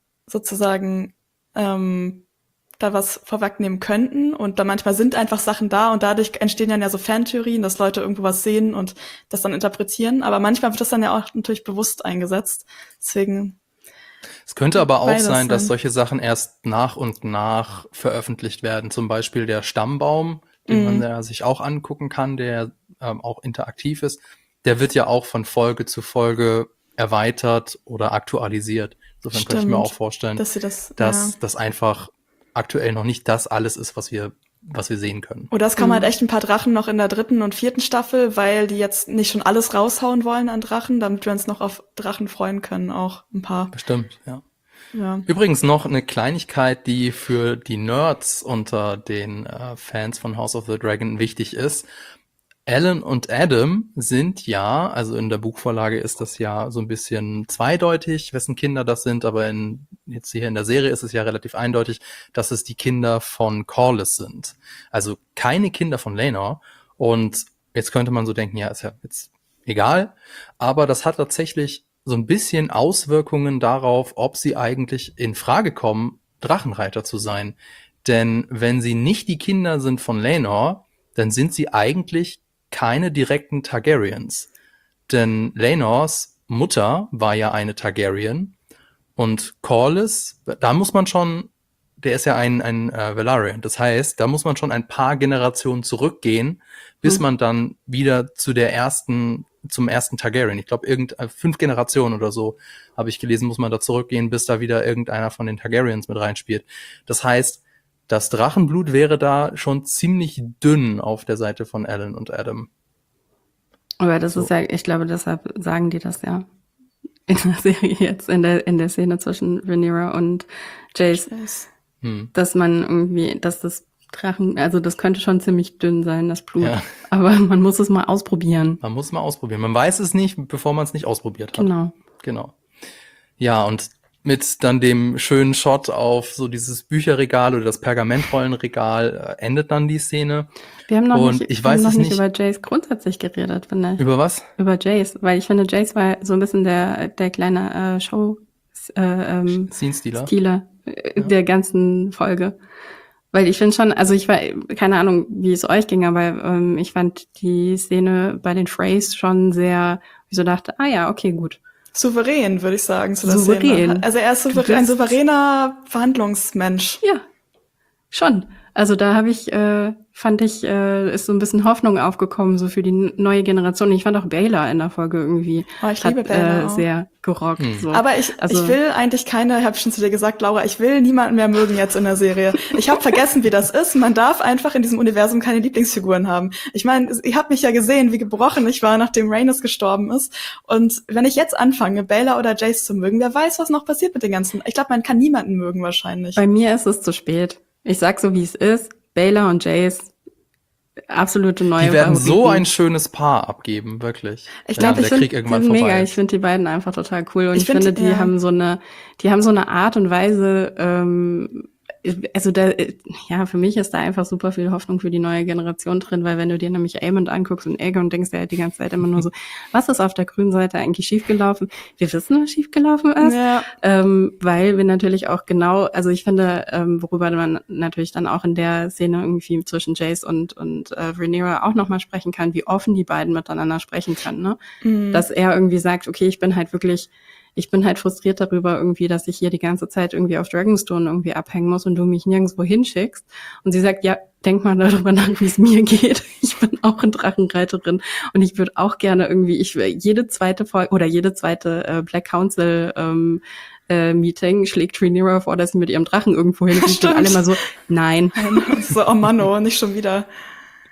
sozusagen ähm, da was vorwegnehmen könnten. Und da manchmal sind einfach Sachen da und dadurch entstehen dann ja so Fantheorien, dass Leute irgendwo was sehen und das dann interpretieren. Aber manchmal wird das dann ja auch natürlich bewusst eingesetzt. Deswegen. Es könnte aber auch Beides sein, dass dann. solche Sachen erst nach und nach veröffentlicht werden. Zum Beispiel der Stammbaum, den man Mhm. ja sich auch angucken kann, der ähm, auch interaktiv ist. Der wird ja auch von Folge zu Folge erweitert oder aktualisiert. Insofern könnte ich mir Stimmt, auch vorstellen, dass sie das, dass ja. das einfach aktuell noch nicht das alles ist, was wir, was wir sehen können. Oder es kommen Mhm. halt echt ein paar Drachen noch in der dritten und vierten Staffel, weil die jetzt nicht schon alles raushauen wollen an Drachen, damit wir uns noch auf Drachen freuen können, auch ein paar. Bestimmt, ja. Ja. Übrigens noch eine Kleinigkeit, die für die Nerds unter den äh, Fans von House of the Dragon wichtig ist. Alan und Adam sind ja, also in der Buchvorlage ist das ja so ein bisschen zweideutig, wessen Kinder das sind, aber in, jetzt hier in der Serie ist es ja relativ eindeutig, dass es die Kinder von Corlys sind. Also keine Kinder von Laenor. Und jetzt könnte man so denken, ja, ist ja jetzt egal. Aber das hat tatsächlich so ein bisschen Auswirkungen darauf, ob sie eigentlich in Frage kommen, Drachenreiter zu sein. Denn wenn sie nicht die Kinder sind von Laenor, dann sind sie eigentlich keine direkten Targaryens. Denn Laenors Mutter war ja eine Targaryen und Corlys, da muss man schon, der ist ja ein, ein äh, Velaryon. Das heißt, da muss man schon ein paar Generationen zurückgehen, bis Hm. man dann wieder zu der ersten, zum ersten Targaryen, ich glaube, irgend äh, fünf Generationen oder so, habe ich gelesen, muss man da zurückgehen, bis da wieder irgendeiner von den Targaryens mit reinspielt. Das heißt, das Drachenblut wäre da schon ziemlich dünn auf der Seite von Alan und Adam. Aber das So. ist ja, ich glaube, deshalb sagen die das ja in der Serie jetzt, in der, in der Szene zwischen Rhaenyra und Jace, Yes. Hm. dass man irgendwie, dass das Drachen, also das könnte schon ziemlich dünn sein, das Blut. Ja. Aber man muss es mal ausprobieren. Man muss mal ausprobieren. Man weiß es nicht, bevor man es nicht ausprobiert hat. Genau. Genau. Ja, und mit dann dem schönen Shot auf so dieses Bücherregal oder das Pergamentrollenregal äh, endet dann die Szene. Wir haben noch Und nicht, ich wir haben weiß noch es nicht nicht. über Jace grundsätzlich geredet, finde ich. Über was? Über Jace, weil ich finde, Jace war so ein bisschen der, der kleine äh, Show, äh, ähm, Scene-Stealer. Stealer äh, Ja. der ganzen Folge. Weil ich finde schon, also ich war, keine Ahnung, wie es euch ging, aber ähm, ich fand die Szene bei den Freys schon sehr, wie so dachte, ah ja, okay, gut. Souverän, würde ich sagen, zu der Souverän. Szene. Also er ist Du souverän, ein bist- souveräner Verhandlungsmensch. Ja, schon. Also da habe ich, äh, fand ich, äh, ist so ein bisschen Hoffnung aufgekommen, so für die n- neue Generation. Ich fand auch Baylor in der Folge irgendwie, Oh, ich hat liebe Baylor äh, auch. sehr gerockt. Hm. So. Aber ich, Also- ich will eigentlich keine, ich habe schon zu dir gesagt, Laura, ich will niemanden mehr mögen jetzt in der Serie. Ich habe vergessen, wie das ist. Man darf einfach in diesem Universum keine Lieblingsfiguren haben. Ich meine, ihr habt mich ja gesehen, wie gebrochen ich war, nachdem Rhaenys gestorben ist. Und wenn ich jetzt anfange, Baylor oder Jace zu mögen, wer weiß, was noch passiert mit den ganzen. Ich glaube, man kann niemanden mögen wahrscheinlich. Bei mir ist es zu spät. Ich sag so, wie es ist. Baylor und Jace, absolute neue Die werden so Favoriten. ein schönes Paar abgeben, wirklich. Ich Wenn glaub, der ich Krieg find, irgendwann die sind vorbei mega. ist. Ich finde die beiden einfach total cool und Ich ich, find, finde, die ja. haben so eine, die haben so eine Art und Weise. Ähm, also da, ja, für mich ist da einfach super viel Hoffnung für die neue Generation drin, weil wenn du dir nämlich Aemond anguckst und Aegon, denkst du halt die ganze Zeit immer nur so, was ist auf der grünen Seite eigentlich schiefgelaufen? Wir wissen, was schiefgelaufen ist. Ja. Ähm, weil wir natürlich auch genau, also ich finde, ähm, worüber man natürlich dann auch in der Szene irgendwie zwischen Jace und und äh, Rhaenyra auch nochmal sprechen kann, wie offen die beiden miteinander sprechen können, ne? Mhm. Dass er irgendwie sagt, okay, ich bin halt wirklich, ich bin halt frustriert darüber irgendwie, dass ich hier die ganze Zeit irgendwie auf Dragonstone irgendwie abhängen muss und du mich nirgendwo hinschickst. Und sie sagt, ja, denk mal darüber nach, wie es mir geht. Ich bin auch eine Drachenreiterin und ich würde auch gerne irgendwie, ich jede zweite Folge oder jede zweite äh, Black Council ähm, äh, Meeting schlägt Rhaenyra vor, dass sie mit ihrem Drachen irgendwo hinfliegt und Stimmt. alle mal so, nein. So, oh Mann, oh, nicht schon wieder.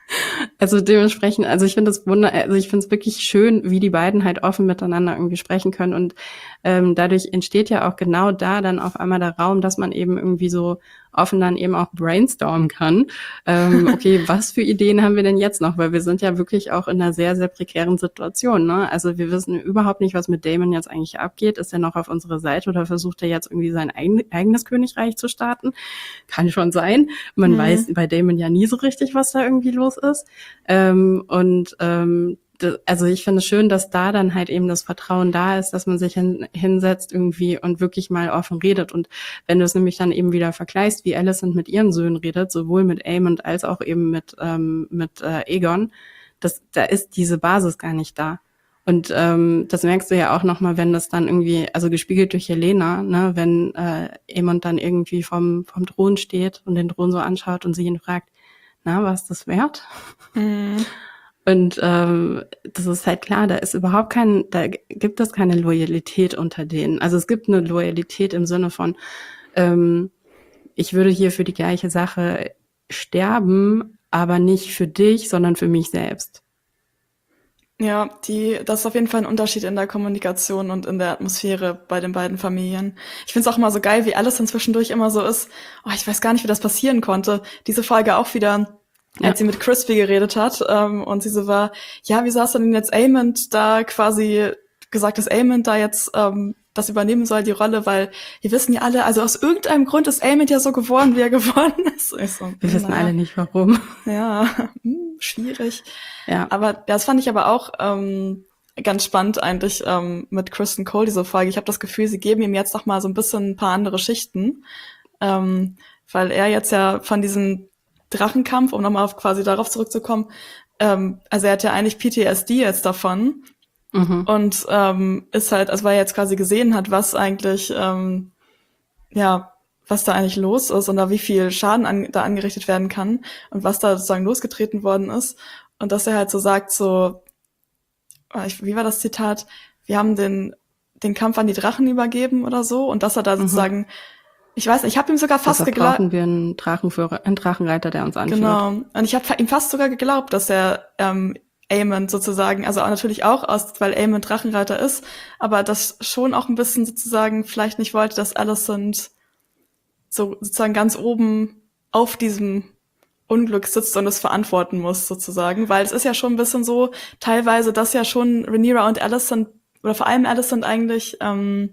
Also dementsprechend, also ich finde es wunder, also ich finde es wirklich schön, wie die beiden halt offen miteinander irgendwie sprechen können und ähm, dadurch entsteht ja auch genau da dann auf einmal der Raum, dass man eben irgendwie so offen dann eben auch brainstormen kann. Ähm, okay, was für Ideen haben wir denn jetzt noch? Weil wir sind ja wirklich auch in einer sehr, sehr prekären Situation, ne? Also wir wissen überhaupt nicht, was mit Damon jetzt eigentlich abgeht. Ist er noch auf unserer Seite oder versucht er jetzt irgendwie sein eigen, eigenes Königreich zu starten? Kann schon sein. Man Mhm. weiß bei Damon ja nie so richtig, was da irgendwie los ist. Ähm, und ähm, d- also ich finde es schön, dass da dann halt eben das Vertrauen da ist, dass man sich hin, hinsetzt irgendwie und wirklich mal offen redet. Und wenn du es nämlich dann eben wieder vergleichst, wie Alicent mit ihren Söhnen redet, sowohl mit Aemond als auch eben mit ähm, mit äh, Aegon, das, da ist diese Basis gar nicht da. Und ähm, das merkst du ja auch nochmal, wenn das dann irgendwie, also gespiegelt durch Helena, ne, wenn äh, Aemond dann irgendwie vom vom Thron steht und den Thron so anschaut und sie ihn fragt, na, was ist das wert? Mhm. Und ähm, das ist halt klar, da ist überhaupt kein, da gibt es keine Loyalität unter denen. Also es gibt eine Loyalität im Sinne von, ähm, ich würde hier für die gleiche Sache sterben, aber nicht für dich, sondern für mich selbst. Ja, die, das ist auf jeden Fall ein Unterschied in der Kommunikation und in der Atmosphäre bei den beiden Familien. Ich find's auch immer so geil, wie alles dann zwischendurch immer so ist. Oh, ich weiß gar nicht, wie das passieren konnte. Diese Folge auch wieder, Ja. als sie mit Crispy geredet hat, ähm, und sie so war, ja, wie saß denn jetzt Aemond da quasi gesagt, dass Aemond da jetzt ähm, das übernehmen soll, die Rolle, weil wir wissen ja alle, also aus irgendeinem Grund ist Aemond ja so geworden, wie er geworden ist. Ich so, Wir wissen naja, alle nicht, warum. ja, hm, schwierig. Ja. Aber ja, das fand ich aber auch ähm, ganz spannend eigentlich ähm, mit Kristen Cole, diese Folge. Ich habe das Gefühl, sie geben ihm jetzt noch mal so ein bisschen ein paar andere Schichten, ähm, weil er jetzt ja von diesem Drachenkampf, um nochmal auf, quasi darauf zurückzukommen, ähm, also er hat ja eigentlich P T S D jetzt davon Mhm. und ähm, ist halt, also weil er jetzt quasi gesehen hat, was eigentlich, ähm, ja, was da eigentlich los ist und da wie viel Schaden an, da angerichtet werden kann und was da sozusagen losgetreten worden ist. Und dass er halt so sagt, so, oh, ich, wie war das Zitat? Wir haben den, den Kampf an die Drachen übergeben oder so und dass er da Mhm. sozusagen, ich weiß nicht, ich habe ihm sogar fast Deshalb geglaubt. brauchen wir einen Drachenführer, einen Drachenreiter, der uns anführt. Genau. Und ich habe ihm fast sogar geglaubt, dass er ähm, Aemond sozusagen, also auch natürlich auch aus, weil Aemond Drachenreiter ist, aber das schon auch ein bisschen sozusagen vielleicht nicht wollte, dass Alicent so sozusagen ganz oben auf diesem Unglück sitzt und es verantworten muss sozusagen, weil es ist ja schon ein bisschen so, teilweise, dass ja schon Rhaenyra und Alicent, oder vor allem Alicent eigentlich, ähm,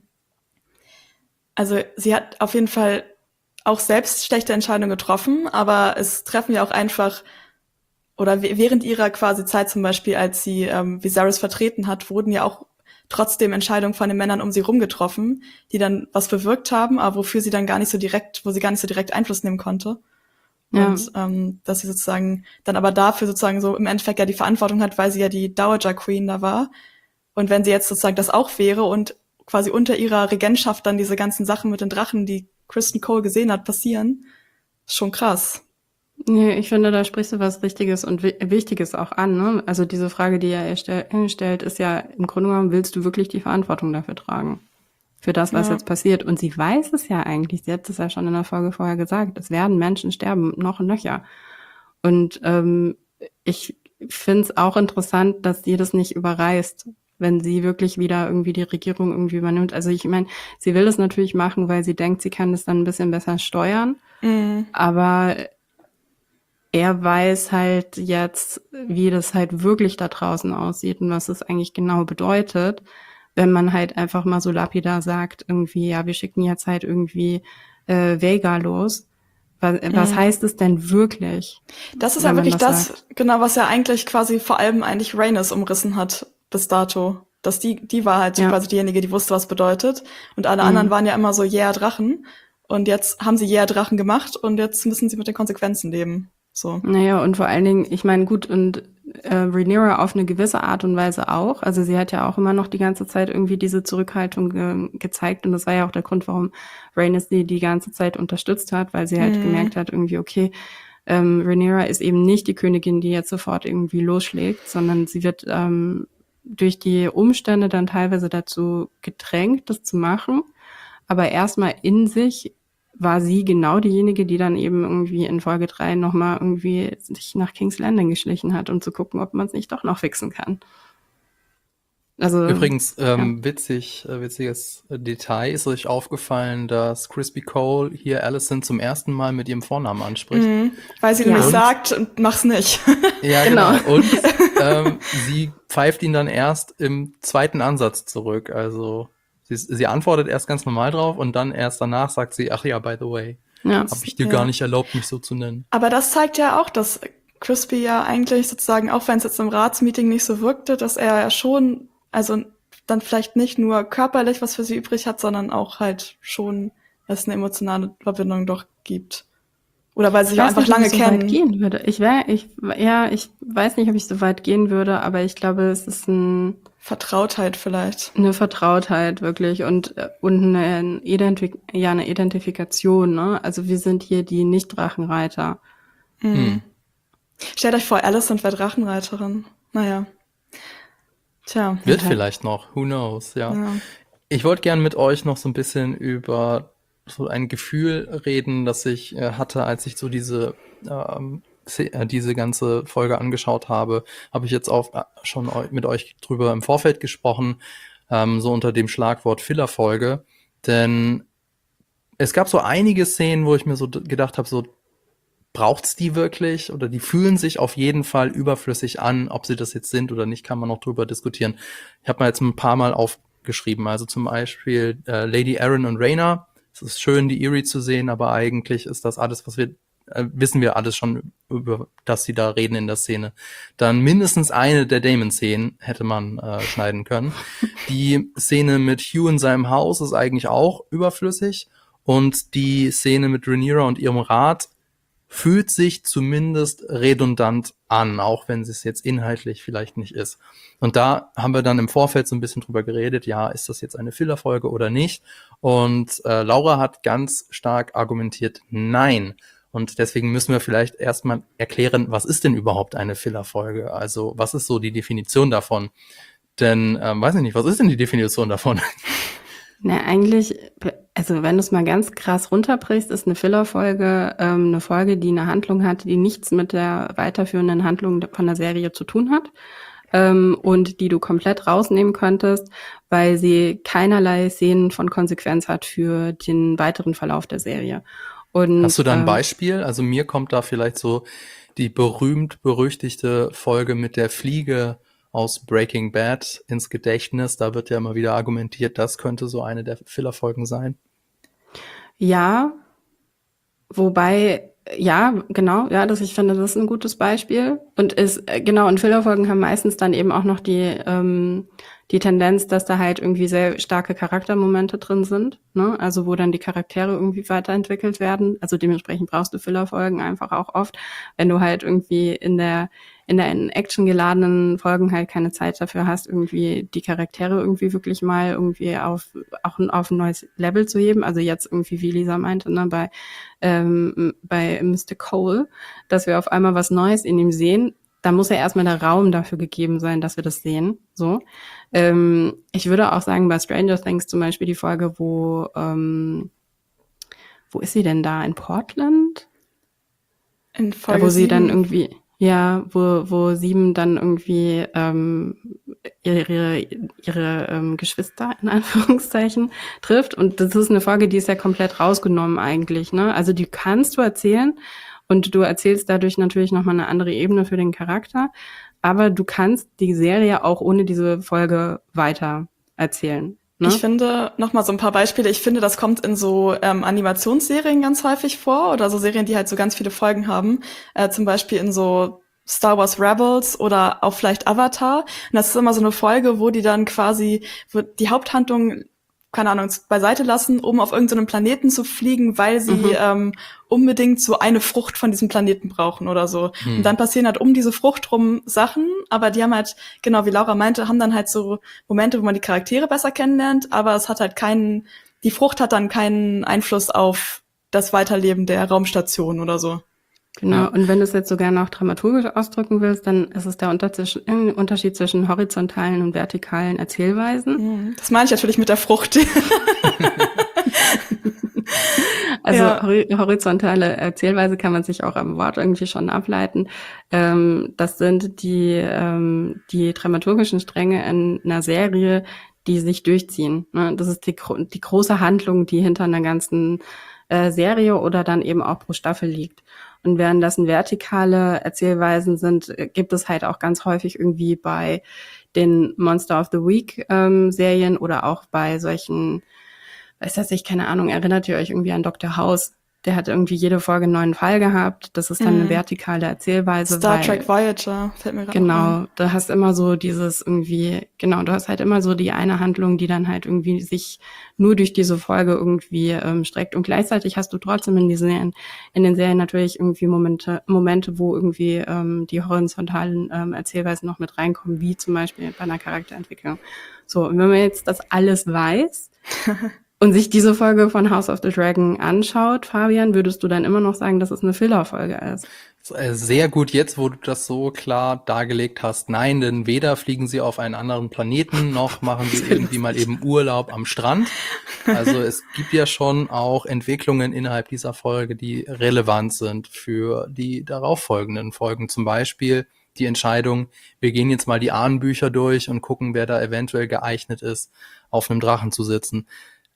also sie hat auf jeden Fall auch selbst schlechte Entscheidungen getroffen, aber es treffen ja auch einfach, oder während ihrer quasi Zeit zum Beispiel, als sie ähm, Viserys vertreten hat, wurden ja auch trotzdem Entscheidungen von den Männern um sie rum getroffen, die dann was bewirkt haben, aber wofür sie dann gar nicht so direkt, wo sie gar nicht so direkt Einfluss nehmen konnte. Ja. Und ähm, dass sie sozusagen dann aber dafür sozusagen so im Endeffekt ja die Verantwortung hat, weil sie ja die Dowager Queen da war. Und wenn sie jetzt sozusagen das auch wäre und quasi unter ihrer Regentschaft dann diese ganzen Sachen mit den Drachen, die Kristen Cole gesehen hat, passieren, ist schon krass. Nee, ich finde, da sprichst du was Richtiges und Wi- Wichtiges auch an. Ne? Also diese Frage, die er stell- stellt, ist ja im Grunde genommen, willst du wirklich die Verantwortung dafür tragen? Für das, was Ja. jetzt passiert. Und sie weiß es ja eigentlich. Sie hat es ja schon in der Folge vorher gesagt. Es werden Menschen sterben, noch und nöcher. Und ähm, ich finde es auch interessant, dass sie das nicht überreißt, wenn sie wirklich wieder irgendwie die Regierung irgendwie übernimmt. Also ich meine, sie will das natürlich machen, weil sie denkt, sie kann das dann ein bisschen besser steuern. Mhm. Aber er weiß halt jetzt, wie das halt wirklich da draußen aussieht und was es eigentlich genau bedeutet, wenn man halt einfach mal so lapidar sagt, irgendwie, ja, wir schicken jetzt halt irgendwie äh, Vega los. Was, was Mhm. heißt es denn wirklich? Das ist wenn ja man wirklich das, sagt? genau, was ja eigentlich quasi vor allem eigentlich Rhaenys umrissen hat bis dato. Dass die, die war halt Ja. quasi diejenige, die wusste, was bedeutet. Und alle Mhm. anderen waren ja immer so, yeah, Drachen. Und jetzt haben sie yeah, Drachen gemacht und jetzt müssen sie mit den Konsequenzen leben. So. Naja, und vor allen Dingen, ich meine, gut, und äh, Rhaenyra auf eine gewisse Art und Weise auch. Also sie hat ja auch immer noch die ganze Zeit irgendwie diese Zurückhaltung ge gezeigt. Und das war ja auch der Grund, warum Rhaenys sie die ganze Zeit unterstützt hat, weil sie halt Mhm. gemerkt hat, irgendwie, okay, ähm, Rhaenyra ist eben nicht die Königin, die jetzt sofort irgendwie losschlägt, sondern sie wird ähm, durch die Umstände dann teilweise dazu gedrängt, das zu machen. Aber erstmal in sich war sie genau diejenige, die dann eben irgendwie in Folge drei nochmal irgendwie sich nach King's Landing geschlichen hat, um zu gucken, ob man es nicht doch noch fixen kann. Also, Übrigens, ähm, witzig, äh, witziges Detail, ist euch aufgefallen, dass Crispy Cole hier Alicent zum ersten Mal mit ihrem Vornamen anspricht? Mhm. Weil sie Ja. nämlich Und- sagt, und mach's nicht. Ja, Genau. genau. Und ähm, sie pfeift ihn dann erst im zweiten Ansatz zurück. Also sie, sie antwortet erst ganz normal drauf und dann erst danach sagt sie, ach ja, by the way, ja. habe ich dir Ja. gar nicht erlaubt, mich so zu nennen. Aber das zeigt ja auch, dass Crispy ja eigentlich sozusagen, auch wenn es jetzt im Ratsmeeting nicht so wirkte, dass er ja schon, also dann vielleicht nicht nur körperlich was für sie übrig hat, sondern auch halt schon es eine emotionale Verbindung doch gibt. Oder weil sie sich Ich auch weiß einfach nicht, ob lange ich so weit kennen. gehen würde. Ich wäre, ich, ja, ich weiß nicht, ob ich so weit gehen würde, aber ich glaube, es ist ein, Vertrautheit vielleicht. eine Vertrautheit wirklich und, äh, und eine, Identif ja, eine Identifikation, ne? Also wir sind hier die Nicht-Drachenreiter. Mhm. Hm. Stellt euch vor, Alicent wäre Drachenreiterin. Naja. Tja. Wird Ja. vielleicht noch, who knows, ja. Ja. Ich wollte gern mit euch noch so ein bisschen über so ein Gefühl reden, das ich äh, hatte, als ich so diese ähm, se- äh, diese ganze Folge angeschaut habe. Habe ich jetzt auch äh, schon eu mit euch drüber im Vorfeld gesprochen, ähm, so unter dem Schlagwort Filler-Folge. Denn es gab so einige Szenen, wo ich mir so d- gedacht habe, so braucht's die wirklich? Oder die fühlen sich auf jeden Fall überflüssig an. Ob sie das jetzt sind oder nicht, kann man noch drüber diskutieren. Ich habe mal jetzt ein paar Mal aufgeschrieben. Also zum Beispiel äh, Lady Aaron und Rhaena. Es ist schön, die Eerie zu sehen, aber eigentlich ist das alles, was wir äh, wissen wir alles schon, über dass sie da reden in der Szene. Dann mindestens eine der Damon-Szenen hätte man äh, schneiden können. Die Szene mit Hugh in seinem Haus ist eigentlich auch überflüssig. Und die Szene mit Rhaenyra und ihrem Rat fühlt sich zumindest redundant an, auch wenn es jetzt inhaltlich vielleicht nicht ist. Und da haben wir dann im Vorfeld so ein bisschen drüber geredet, ja, ist das jetzt eine Filler-Folge oder nicht? Und äh, Laura hat ganz stark argumentiert, nein. Und deswegen müssen wir vielleicht erstmal erklären, was ist denn überhaupt eine Filler-Folge? Also was ist so die Definition davon? Denn, ähm, weiß ich nicht, was ist denn die Definition davon? Na, eigentlich, also wenn du es mal ganz krass runterbrichst, ist eine Filler-Folge ähm, eine Folge, die eine Handlung hat, die nichts mit der weiterführenden Handlung von der Serie zu tun hat ähm, und die du komplett rausnehmen könntest, weil sie keinerlei Szenen von Konsequenz hat für den weiteren Verlauf der Serie. Und, Hast du da ein ähm, Beispiel? Also mir kommt da vielleicht so die berühmt-berüchtigte Folge mit der Fliege aus Breaking Bad ins Gedächtnis. Da wird ja immer wieder argumentiert, das könnte so eine der Filler-Folgen sein. Ja, wobei, ja, genau, ja, das, ich finde, das ist ein gutes Beispiel. Und ist, äh, genau, und Filler-Folgen haben meistens dann eben auch noch die, ähm, die Tendenz, dass da halt irgendwie sehr starke Charaktermomente drin sind, ne? Also wo dann die Charaktere irgendwie weiterentwickelt werden. Also dementsprechend brauchst du Filler-Folgen einfach auch oft, wenn du halt irgendwie in der in der in Action geladenen Folgen halt keine Zeit dafür hast, irgendwie die Charaktere irgendwie wirklich mal irgendwie auf auch auf ein neues Level zu heben. Also jetzt irgendwie, wie Lisa meinte, ne, bei ähm, bei Mister Cole, dass wir auf einmal was Neues in ihm sehen. Da muss ja erstmal der Raum dafür gegeben sein, dass wir das sehen. So, ähm, ich würde auch sagen, bei Stranger Things zum Beispiel die Folge, wo ähm, wo ist sie denn da? In Portland? In Da, Folge wo sie dann sieben. irgendwie, ja, wo wo sieben dann irgendwie ähm, ihre ihre ähm, Geschwister in Anführungszeichen trifft. Und das ist eine Folge, die ist ja komplett rausgenommen eigentlich, ne? Also die kannst du erzählen und du erzählst dadurch natürlich nochmal eine andere Ebene für den Charakter, aber du kannst die Serie auch ohne diese Folge weiter erzählen. Ne? Ich finde, nochmal so ein paar Beispiele, ich finde, das kommt in so ähm, Animationsserien ganz häufig vor oder so Serien, die halt so ganz viele Folgen haben, äh, zum Beispiel in so Star Wars Rebels oder auch vielleicht Avatar. Und das ist immer so eine Folge, wo die dann quasi wo die Haupthandlung, keine Ahnung, beiseite lassen, um auf irgendeinem Planeten zu fliegen, weil sie Mhm. ähm, unbedingt so eine Frucht von diesem Planeten brauchen oder so. Hm. Und dann passieren halt um diese Frucht rum Sachen, aber die haben halt, genau wie Laura meinte, haben dann halt so Momente, wo man die Charaktere besser kennenlernt, aber es hat halt keinen, die Frucht hat dann keinen Einfluss auf das Weiterleben der Raumstation oder so. Genau, Ja. und wenn du es jetzt sogar noch dramaturgisch ausdrücken willst, dann ist es der Unter- zwischen- äh, Unterschied zwischen horizontalen und vertikalen Erzählweisen. Mhm. Das meine ich natürlich mit der Frucht. Also Ja. hori horizontale Erzählweise kann man sich auch am Wort irgendwie schon ableiten. Ähm, das sind die, ähm, die dramaturgischen Stränge in einer Serie, die sich durchziehen. Ne? Das ist die, gro die große Handlung, die hinter einer ganzen äh, Serie oder dann eben auch pro Staffel liegt. Und während das vertikale Erzählweisen sind, äh, gibt es halt auch ganz häufig irgendwie bei den Monster of the Week ähm, Serien oder auch bei solchen, weiß das ich, keine Ahnung, erinnert ihr euch irgendwie an Doktor House? Der hat irgendwie jede Folge einen neuen Fall gehabt. Das ist dann eine Mhm. vertikale Erzählweise. Star weil, Trek Voyager fällt mir gerade noch ein. Genau, du hast immer so dieses irgendwie, genau, du hast halt immer so die eine Handlung, die dann halt irgendwie sich nur durch diese Folge irgendwie ähm, streckt. Und gleichzeitig hast du trotzdem in diesen Serien, in den Serien natürlich irgendwie Momente, Momente, wo irgendwie ähm, die horizontalen ähm, Erzählweisen noch mit reinkommen, wie zum Beispiel bei einer Charakterentwicklung. So, und wenn man jetzt das alles weiß und sich diese Folge von House of the Dragon anschaut, Fabian, würdest du dann immer noch sagen, dass es eine Filler-Folge ist? Sehr gut jetzt, wo du das so klar dargelegt hast. Nein, denn weder fliegen sie auf einen anderen Planeten, noch machen sie irgendwie mal eben Urlaub am Strand. Also es gibt ja schon auch Entwicklungen innerhalb dieser Folge, die relevant sind für die darauffolgenden Folgen. Zum Beispiel die Entscheidung, wir gehen jetzt mal die Ahnenbücher durch und gucken, wer da eventuell geeignet ist, auf einem Drachen zu sitzen.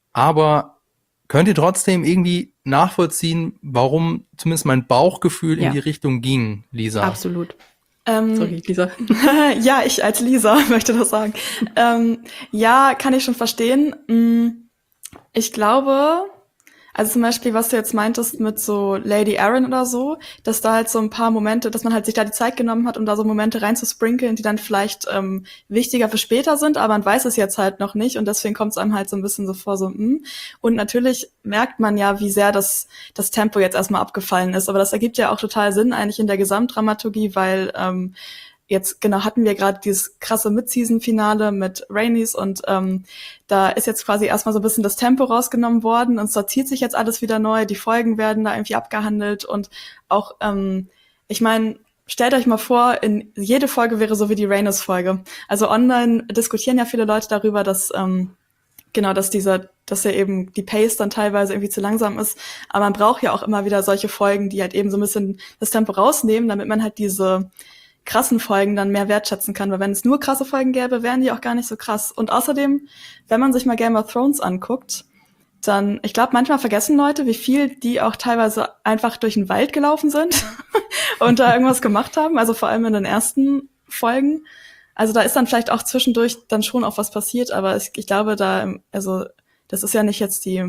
Aber könnt ihr trotzdem irgendwie nachvollziehen, warum zumindest mein Bauchgefühl Ja. in die Richtung ging, Lisa? Absolut. Ähm, Sorry, Lisa. ja, ich als Lisa möchte das sagen. ähm, ja, kann ich schon verstehen. Mm, Ich glaube, also zum Beispiel, was du jetzt meintest mit so Lady Aaron oder so, dass da halt so ein paar Momente, dass man halt sich da die Zeit genommen hat, um da so Momente reinzusprinkeln, die dann vielleicht ähm, wichtiger für später sind, aber man weiß es jetzt halt noch nicht und deswegen kommt es einem halt so ein bisschen so vor, so, hm. Und natürlich merkt man ja, wie sehr das, das Tempo jetzt erstmal abgefallen ist, aber das ergibt ja auch total Sinn eigentlich in der Gesamtdramaturgie, weil ähm, jetzt, genau, hatten wir gerade dieses krasse Mid-Season-Finale mit Raineys und ähm, da ist jetzt quasi erstmal so ein bisschen das Tempo rausgenommen worden und sortiert sich jetzt alles wieder neu, die Folgen werden da irgendwie abgehandelt und auch, ähm, ich meine, stellt euch mal vor, in jede Folge wäre so wie die Rhaenys-Folge. Also online diskutieren ja viele Leute darüber, dass ähm, genau, dass dieser, dass ja eben die Pace dann teilweise irgendwie zu langsam ist, aber man braucht ja auch immer wieder solche Folgen, die halt eben so ein bisschen das Tempo rausnehmen, damit man halt diese krassen Folgen dann mehr wertschätzen kann, weil wenn es nur krasse Folgen gäbe, wären die auch gar nicht so krass. Und außerdem, wenn man sich mal Game of Thrones anguckt, dann, ich glaube, manchmal vergessen Leute, wie viel die auch teilweise einfach durch den Wald gelaufen sind und da irgendwas gemacht haben, also vor allem in den ersten Folgen. Also da ist dann vielleicht auch zwischendurch dann schon auch was passiert, aber ich, ich glaube, da, also das ist ja nicht jetzt die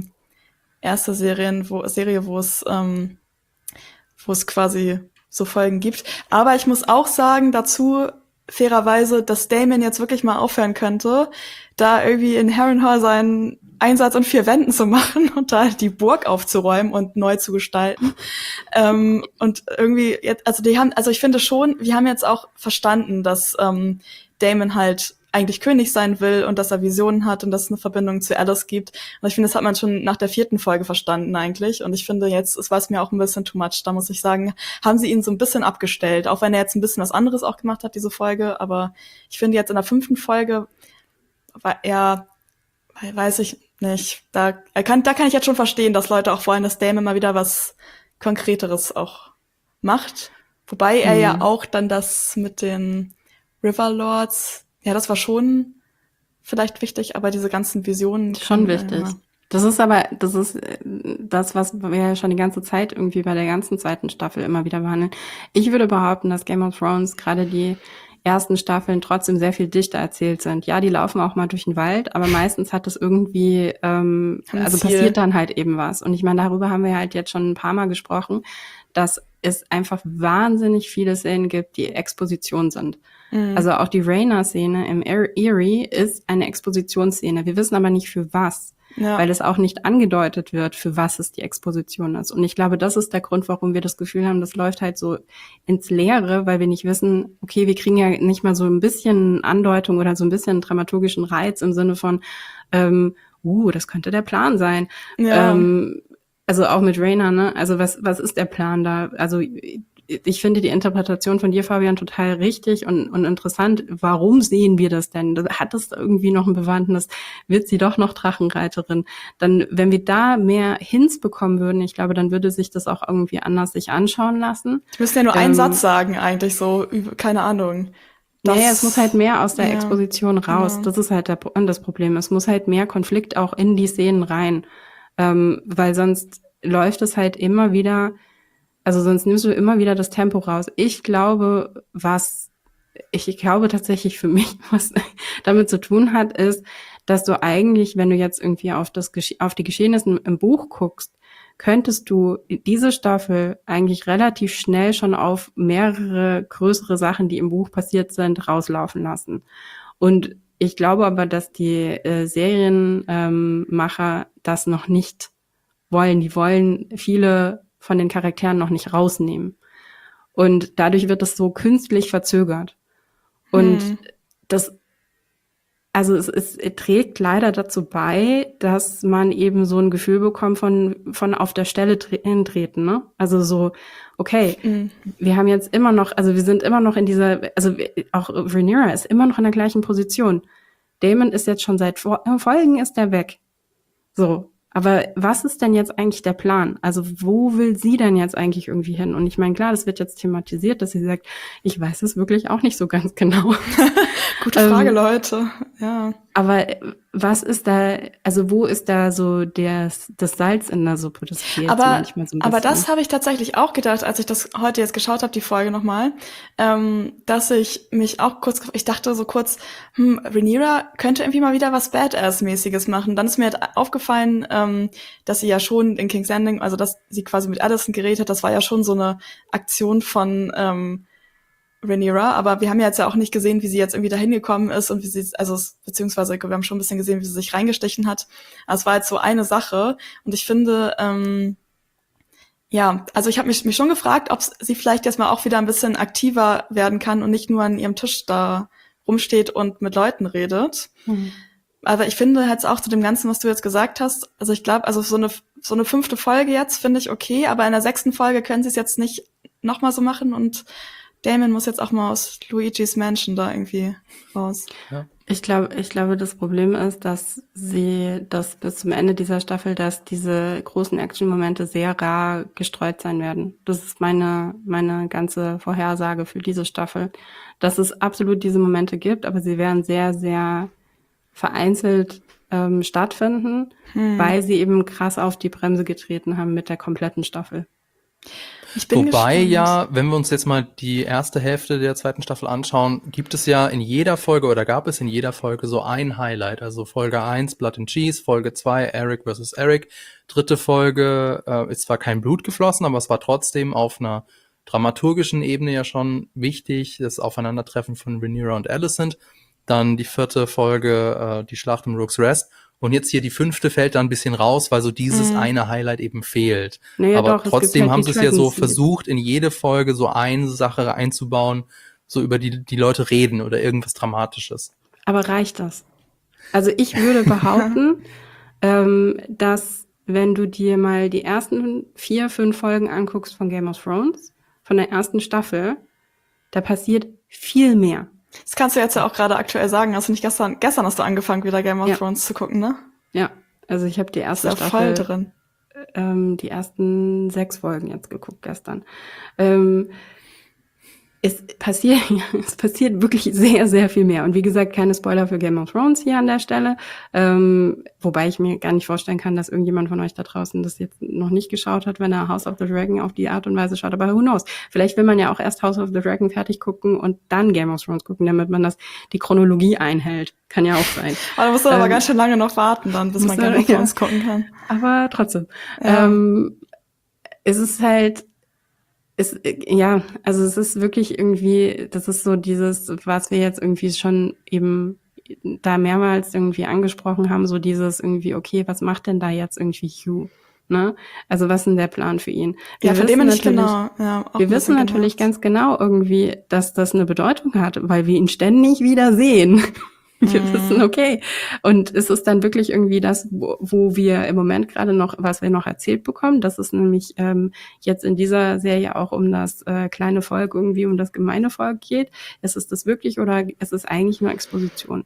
erste Serien, wo, Serie, wo es, ähm, wo es quasi so Folgen gibt. Aber ich muss auch sagen dazu, fairerweise, dass Daemon jetzt wirklich mal aufhören könnte, da irgendwie in Harrenhal seinen Einsatz in vier Wänden zu machen und da die Burg aufzuräumen und neu zu gestalten. ähm, und irgendwie, jetzt, also die haben, also ich finde schon, wir haben jetzt auch verstanden, dass ähm, Daemon halt eigentlich König sein will und dass er Visionen hat und dass es eine Verbindung zu Alice gibt. Und ich finde, das hat man schon nach der vierten Folge verstanden eigentlich. Und ich finde jetzt, es war es mir auch ein bisschen too much. Da muss ich sagen, haben sie ihn so ein bisschen abgestellt. Auch wenn er jetzt ein bisschen was anderes auch gemacht hat, diese Folge. Aber ich finde jetzt in der fünften Folge war er, weiß ich nicht, da, er kann, da kann ich jetzt schon verstehen, dass Leute auch wollen, dass Daemon mal wieder was Konkreteres auch macht. Wobei er Mhm. ja auch dann das mit den Riverlords, ja, das war schon vielleicht wichtig, aber diese ganzen Visionen. Schon können, wichtig. äh, Das ist aber, das ist äh, das, was wir ja schon die ganze Zeit irgendwie bei der ganzen zweiten Staffel immer wieder behandeln. Ich würde behaupten, dass Game of Thrones gerade die ersten Staffeln trotzdem sehr viel dichter erzählt sind. Ja, die laufen auch mal durch den Wald, aber meistens hat es irgendwie, ähm, Ein also Ziel. passiert dann halt eben was. Und ich meine, darüber haben wir halt jetzt schon ein paar Mal gesprochen, dass es einfach wahnsinnig viele Szenen gibt, die Exposition sind. Mhm. Also auch die Rhaena-Szene im Eyrie ist eine Expositionsszene. Wir wissen aber nicht für was, Ja. weil es auch nicht angedeutet wird, für was es die Exposition ist. Und ich glaube, das ist der Grund, warum wir das Gefühl haben, das läuft halt so ins Leere, weil wir nicht wissen, okay, wir kriegen ja nicht mal so ein bisschen Andeutung oder so ein bisschen dramaturgischen Reiz im Sinne von, ähm, uh, das könnte der Plan sein. Ja. Ähm, also auch mit Rhaena, ne? Also was was ist der Plan da? Also ich finde die Interpretation von dir, Fabian, total richtig und, und interessant. Warum sehen wir das denn? Hat es irgendwie noch ein Bewandtnis? Wird sie doch noch Drachenreiterin? Dann, wenn wir da mehr Hints bekommen würden, ich glaube, dann würde sich das auch irgendwie anders sich anschauen lassen. Ich müsste ja nur Ähm, einen Satz sagen eigentlich, so, über- keine Ahnung. Das- Naja, es muss halt mehr aus der ja, Exposition raus. genau. Das ist halt der, Pro- das Problem. Es muss halt mehr Konflikt auch in die Szenen rein. Ähm, weil sonst läuft es halt immer wieder, also sonst nimmst du immer wieder das Tempo raus. Ich glaube, was, ich glaube tatsächlich für mich, was damit zu tun hat, ist, dass du eigentlich, wenn du jetzt irgendwie auf das, Gesche- auf die Geschehnisse im Buch guckst, könntest du diese Staffel eigentlich relativ schnell schon auf mehrere größere Sachen, die im Buch passiert sind, rauslaufen lassen. Und ich glaube aber, dass die äh, Serienmacher ähm, Macher das noch nicht wollen. Die wollen viele von den Charakteren noch nicht rausnehmen. Und dadurch wird es so künstlich verzögert. Und Hm. das, also es, es trägt leider dazu bei, dass man eben so ein Gefühl bekommt von, von auf der Stelle tre- treten, ne? Also so, okay, Hm. wir haben jetzt immer noch, also wir sind immer noch in dieser, also wir- auch Rhaenyra ist immer noch in der gleichen Position. Daemon ist jetzt schon seit Vor- Folgen ist er weg. So, aber was ist denn jetzt eigentlich der Plan? Also wo will sie denn jetzt eigentlich irgendwie hin? Und ich meine, klar, das wird jetzt thematisiert, dass sie sagt, ich weiß es wirklich auch nicht so ganz genau. Gute Ähm, Frage, Leute. Ja. Aber äh, was ist da, also wo ist da so der, das Salz in der Suppe? Das fehlt Aber, manchmal so ein bisschen. aber das habe ich tatsächlich auch gedacht, als ich das heute jetzt geschaut habe, die Folge nochmal, ähm, dass ich mich auch kurz, ich dachte so kurz, hm, Rhaenyra könnte irgendwie mal wieder was Badass-mäßiges machen. Dann ist mir halt aufgefallen, ähm, dass sie ja schon in King's Landing, also dass sie quasi mit Alicent geredet hat, das war ja schon so eine Aktion von ähm, Rhaenyra, aber wir haben ja jetzt ja auch nicht gesehen, wie sie jetzt irgendwie dahin gekommen ist und wie sie, also es- beziehungsweise wir haben schon ein bisschen gesehen, wie sie sich reingestechen hat. Aber es war jetzt so eine Sache und ich finde, ähm, ja, also ich habe mich, mich schon gefragt, ob sie vielleicht jetzt mal auch wieder ein bisschen aktiver werden kann und nicht nur an ihrem Tisch da rumsteht und mit Leuten redet. Hm. Aber ich finde jetzt auch zu dem Ganzen, was du jetzt gesagt hast, also ich glaube, also so eine so eine fünfte Folge jetzt finde ich okay, aber in der sechsten Folge können sie es jetzt nicht nochmal so machen und Daemon muss jetzt auch mal aus Luigis Mansion da irgendwie raus. Ich glaube, ich glaube, das Problem ist, dass sie, dass bis zum Ende dieser Staffel, dass diese großen Action-Momente sehr rar gestreut sein werden. Das ist meine, meine ganze Vorhersage für diese Staffel. Dass es absolut diese Momente gibt, aber sie werden sehr, sehr vereinzelt ähm, stattfinden, Hm. weil sie eben krass auf die Bremse getreten haben mit der kompletten Staffel. Ich bin Wobei gespannt. ja, wenn wir uns jetzt mal die erste Hälfte der zweiten Staffel anschauen, gibt es ja in jeder Folge oder gab es in jeder Folge so ein Highlight. Also Folge eins Blood and Cheese, Folge zwei Eric versus Eric, dritte Folge äh, ist zwar kein Blut geflossen, aber es war trotzdem auf einer dramaturgischen Ebene ja schon wichtig, das Aufeinandertreffen von Rhaenyra und Alicent. Dann die vierte Folge, äh, die Schlacht um Rook's Rest. Und jetzt hier die fünfte fällt da ein bisschen raus, weil so dieses Mhm. eine Highlight eben fehlt. Naja, Aber doch, es gibt trotzdem halt haben die sie es ja so Dragon Seed. versucht, in jede Folge so eine Sache einzubauen, so über die die Leute reden oder irgendwas Dramatisches. Aber reicht das? Also ich würde behaupten, ähm, dass wenn du dir mal die ersten vier, fünf Folgen anguckst von Game of Thrones, von der ersten Staffel, da passiert viel mehr. Das kannst du jetzt ja auch gerade aktuell sagen. Hast du nicht gestern, gestern hast du angefangen, wieder Game of Ja. Thrones zu gucken, ne? Ja, also ich habe die Ist erste ja voll Staffel, drin. ähm, die ersten sechs Folgen jetzt geguckt gestern. Ähm, es passiert, es passiert wirklich sehr, sehr viel mehr. Und wie gesagt, keine Spoiler für Game of Thrones hier an der Stelle. Ähm, wobei ich mir gar nicht vorstellen kann, dass irgendjemand von euch da draußen das jetzt noch nicht geschaut hat, wenn er House of the Dragon auf die Art und Weise schaut. Aber who knows? Vielleicht will man ja auch erst House of the Dragon fertig gucken und dann Game of Thrones gucken, damit man das, die Chronologie einhält. Kann ja auch sein. Aber da musst du aber Ähm, ganz schön lange noch warten, dann, bis musst man du- Game of ja. Thrones gucken kann. Aber trotzdem. Ja. Ähm, es ist halt, es, äh, ja, also es ist wirklich irgendwie, das ist so dieses, was wir jetzt irgendwie schon eben da mehrmals irgendwie angesprochen haben, so dieses irgendwie, okay, was macht denn da jetzt irgendwie Hugh? Ne? Also was ist denn der Plan für ihn? Ja, von dem her nicht natürlich- genau. Ja, auch Wir ein wissen bisschen natürlich genervt. ganz genau irgendwie, dass das eine Bedeutung hat, weil wir ihn ständig wieder sehen. Wir Mhm. wissen, okay. Und es ist dann wirklich irgendwie das, wo, wo wir im Moment gerade noch, was wir noch erzählt bekommen, dass es nämlich ähm, jetzt in dieser Serie auch um das äh, kleine Volk irgendwie, um das gemeine Volk geht. Ist es das wirklich oder ist es eigentlich nur Exposition?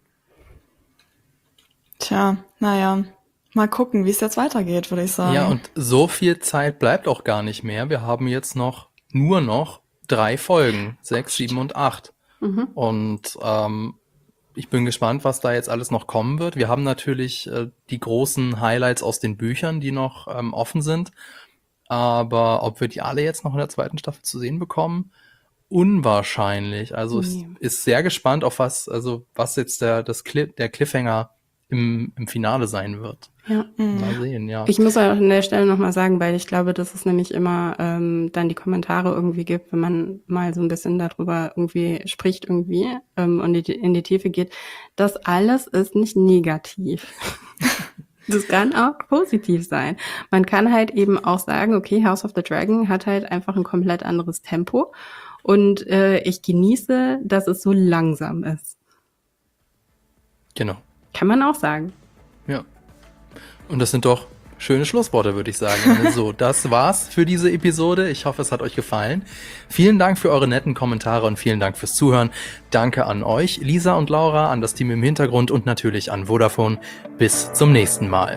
Tja, naja. Mal gucken, wie es jetzt weitergeht, würde ich sagen. Ja, und so viel Zeit bleibt auch gar nicht mehr. Wir haben jetzt noch nur noch drei Folgen, sechs, sieben und acht. Mhm. Und ähm, ich bin gespannt, was da jetzt alles noch kommen wird. Wir haben natürlich äh, die großen Highlights aus den Büchern, die noch ähm, offen sind. Aber ob wir die alle jetzt noch in der zweiten Staffel zu sehen bekommen, unwahrscheinlich. Also Nee. es ist sehr gespannt, auf was, also was jetzt der, das Cli- der Cliffhanger im, im Finale sein wird. Ja. Mal sehen, ja. Ich muss auch an der Stelle nochmal sagen, weil ich glaube, dass es nämlich immer ähm, dann die Kommentare irgendwie gibt, wenn man mal so ein bisschen darüber irgendwie spricht irgendwie ähm, und die, in die Tiefe geht. Das alles ist nicht negativ. Das kann auch positiv sein. Man kann halt eben auch sagen, okay, House of the Dragon hat halt einfach ein komplett anderes Tempo und äh, ich genieße, dass es so langsam ist. Genau. Kann man auch sagen. Ja. Und das sind doch schöne Schlussworte, würde ich sagen. So, das war's für diese Episode. Ich hoffe, es hat euch gefallen. Vielen Dank für eure netten Kommentare und vielen Dank fürs Zuhören. Danke an euch, Lisa und Laura, an das Team im Hintergrund und natürlich an Vodafone. Bis zum nächsten Mal.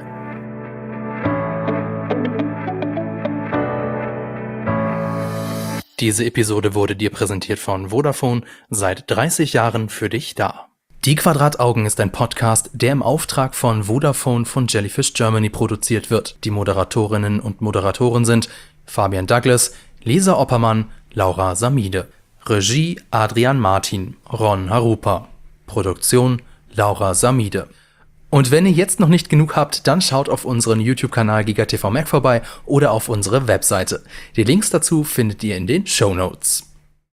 Diese Episode wurde dir präsentiert von Vodafone, seit dreißig Jahren für dich da. Die Quadrataugen ist ein Podcast, der im Auftrag von Vodafone von Jellyfish Germany produziert wird. Die Moderatorinnen und Moderatoren sind Fabian Douglas, Lisa Oppermann, Laura Samide. Regie Adrian Martin, Ron Harupa. Produktion Laura Samide. Und wenn ihr jetzt noch nicht genug habt, dann schaut auf unseren YouTube-Kanal GigaTV Mac vorbei oder auf unsere Webseite. Die Links dazu findet ihr in den Shownotes.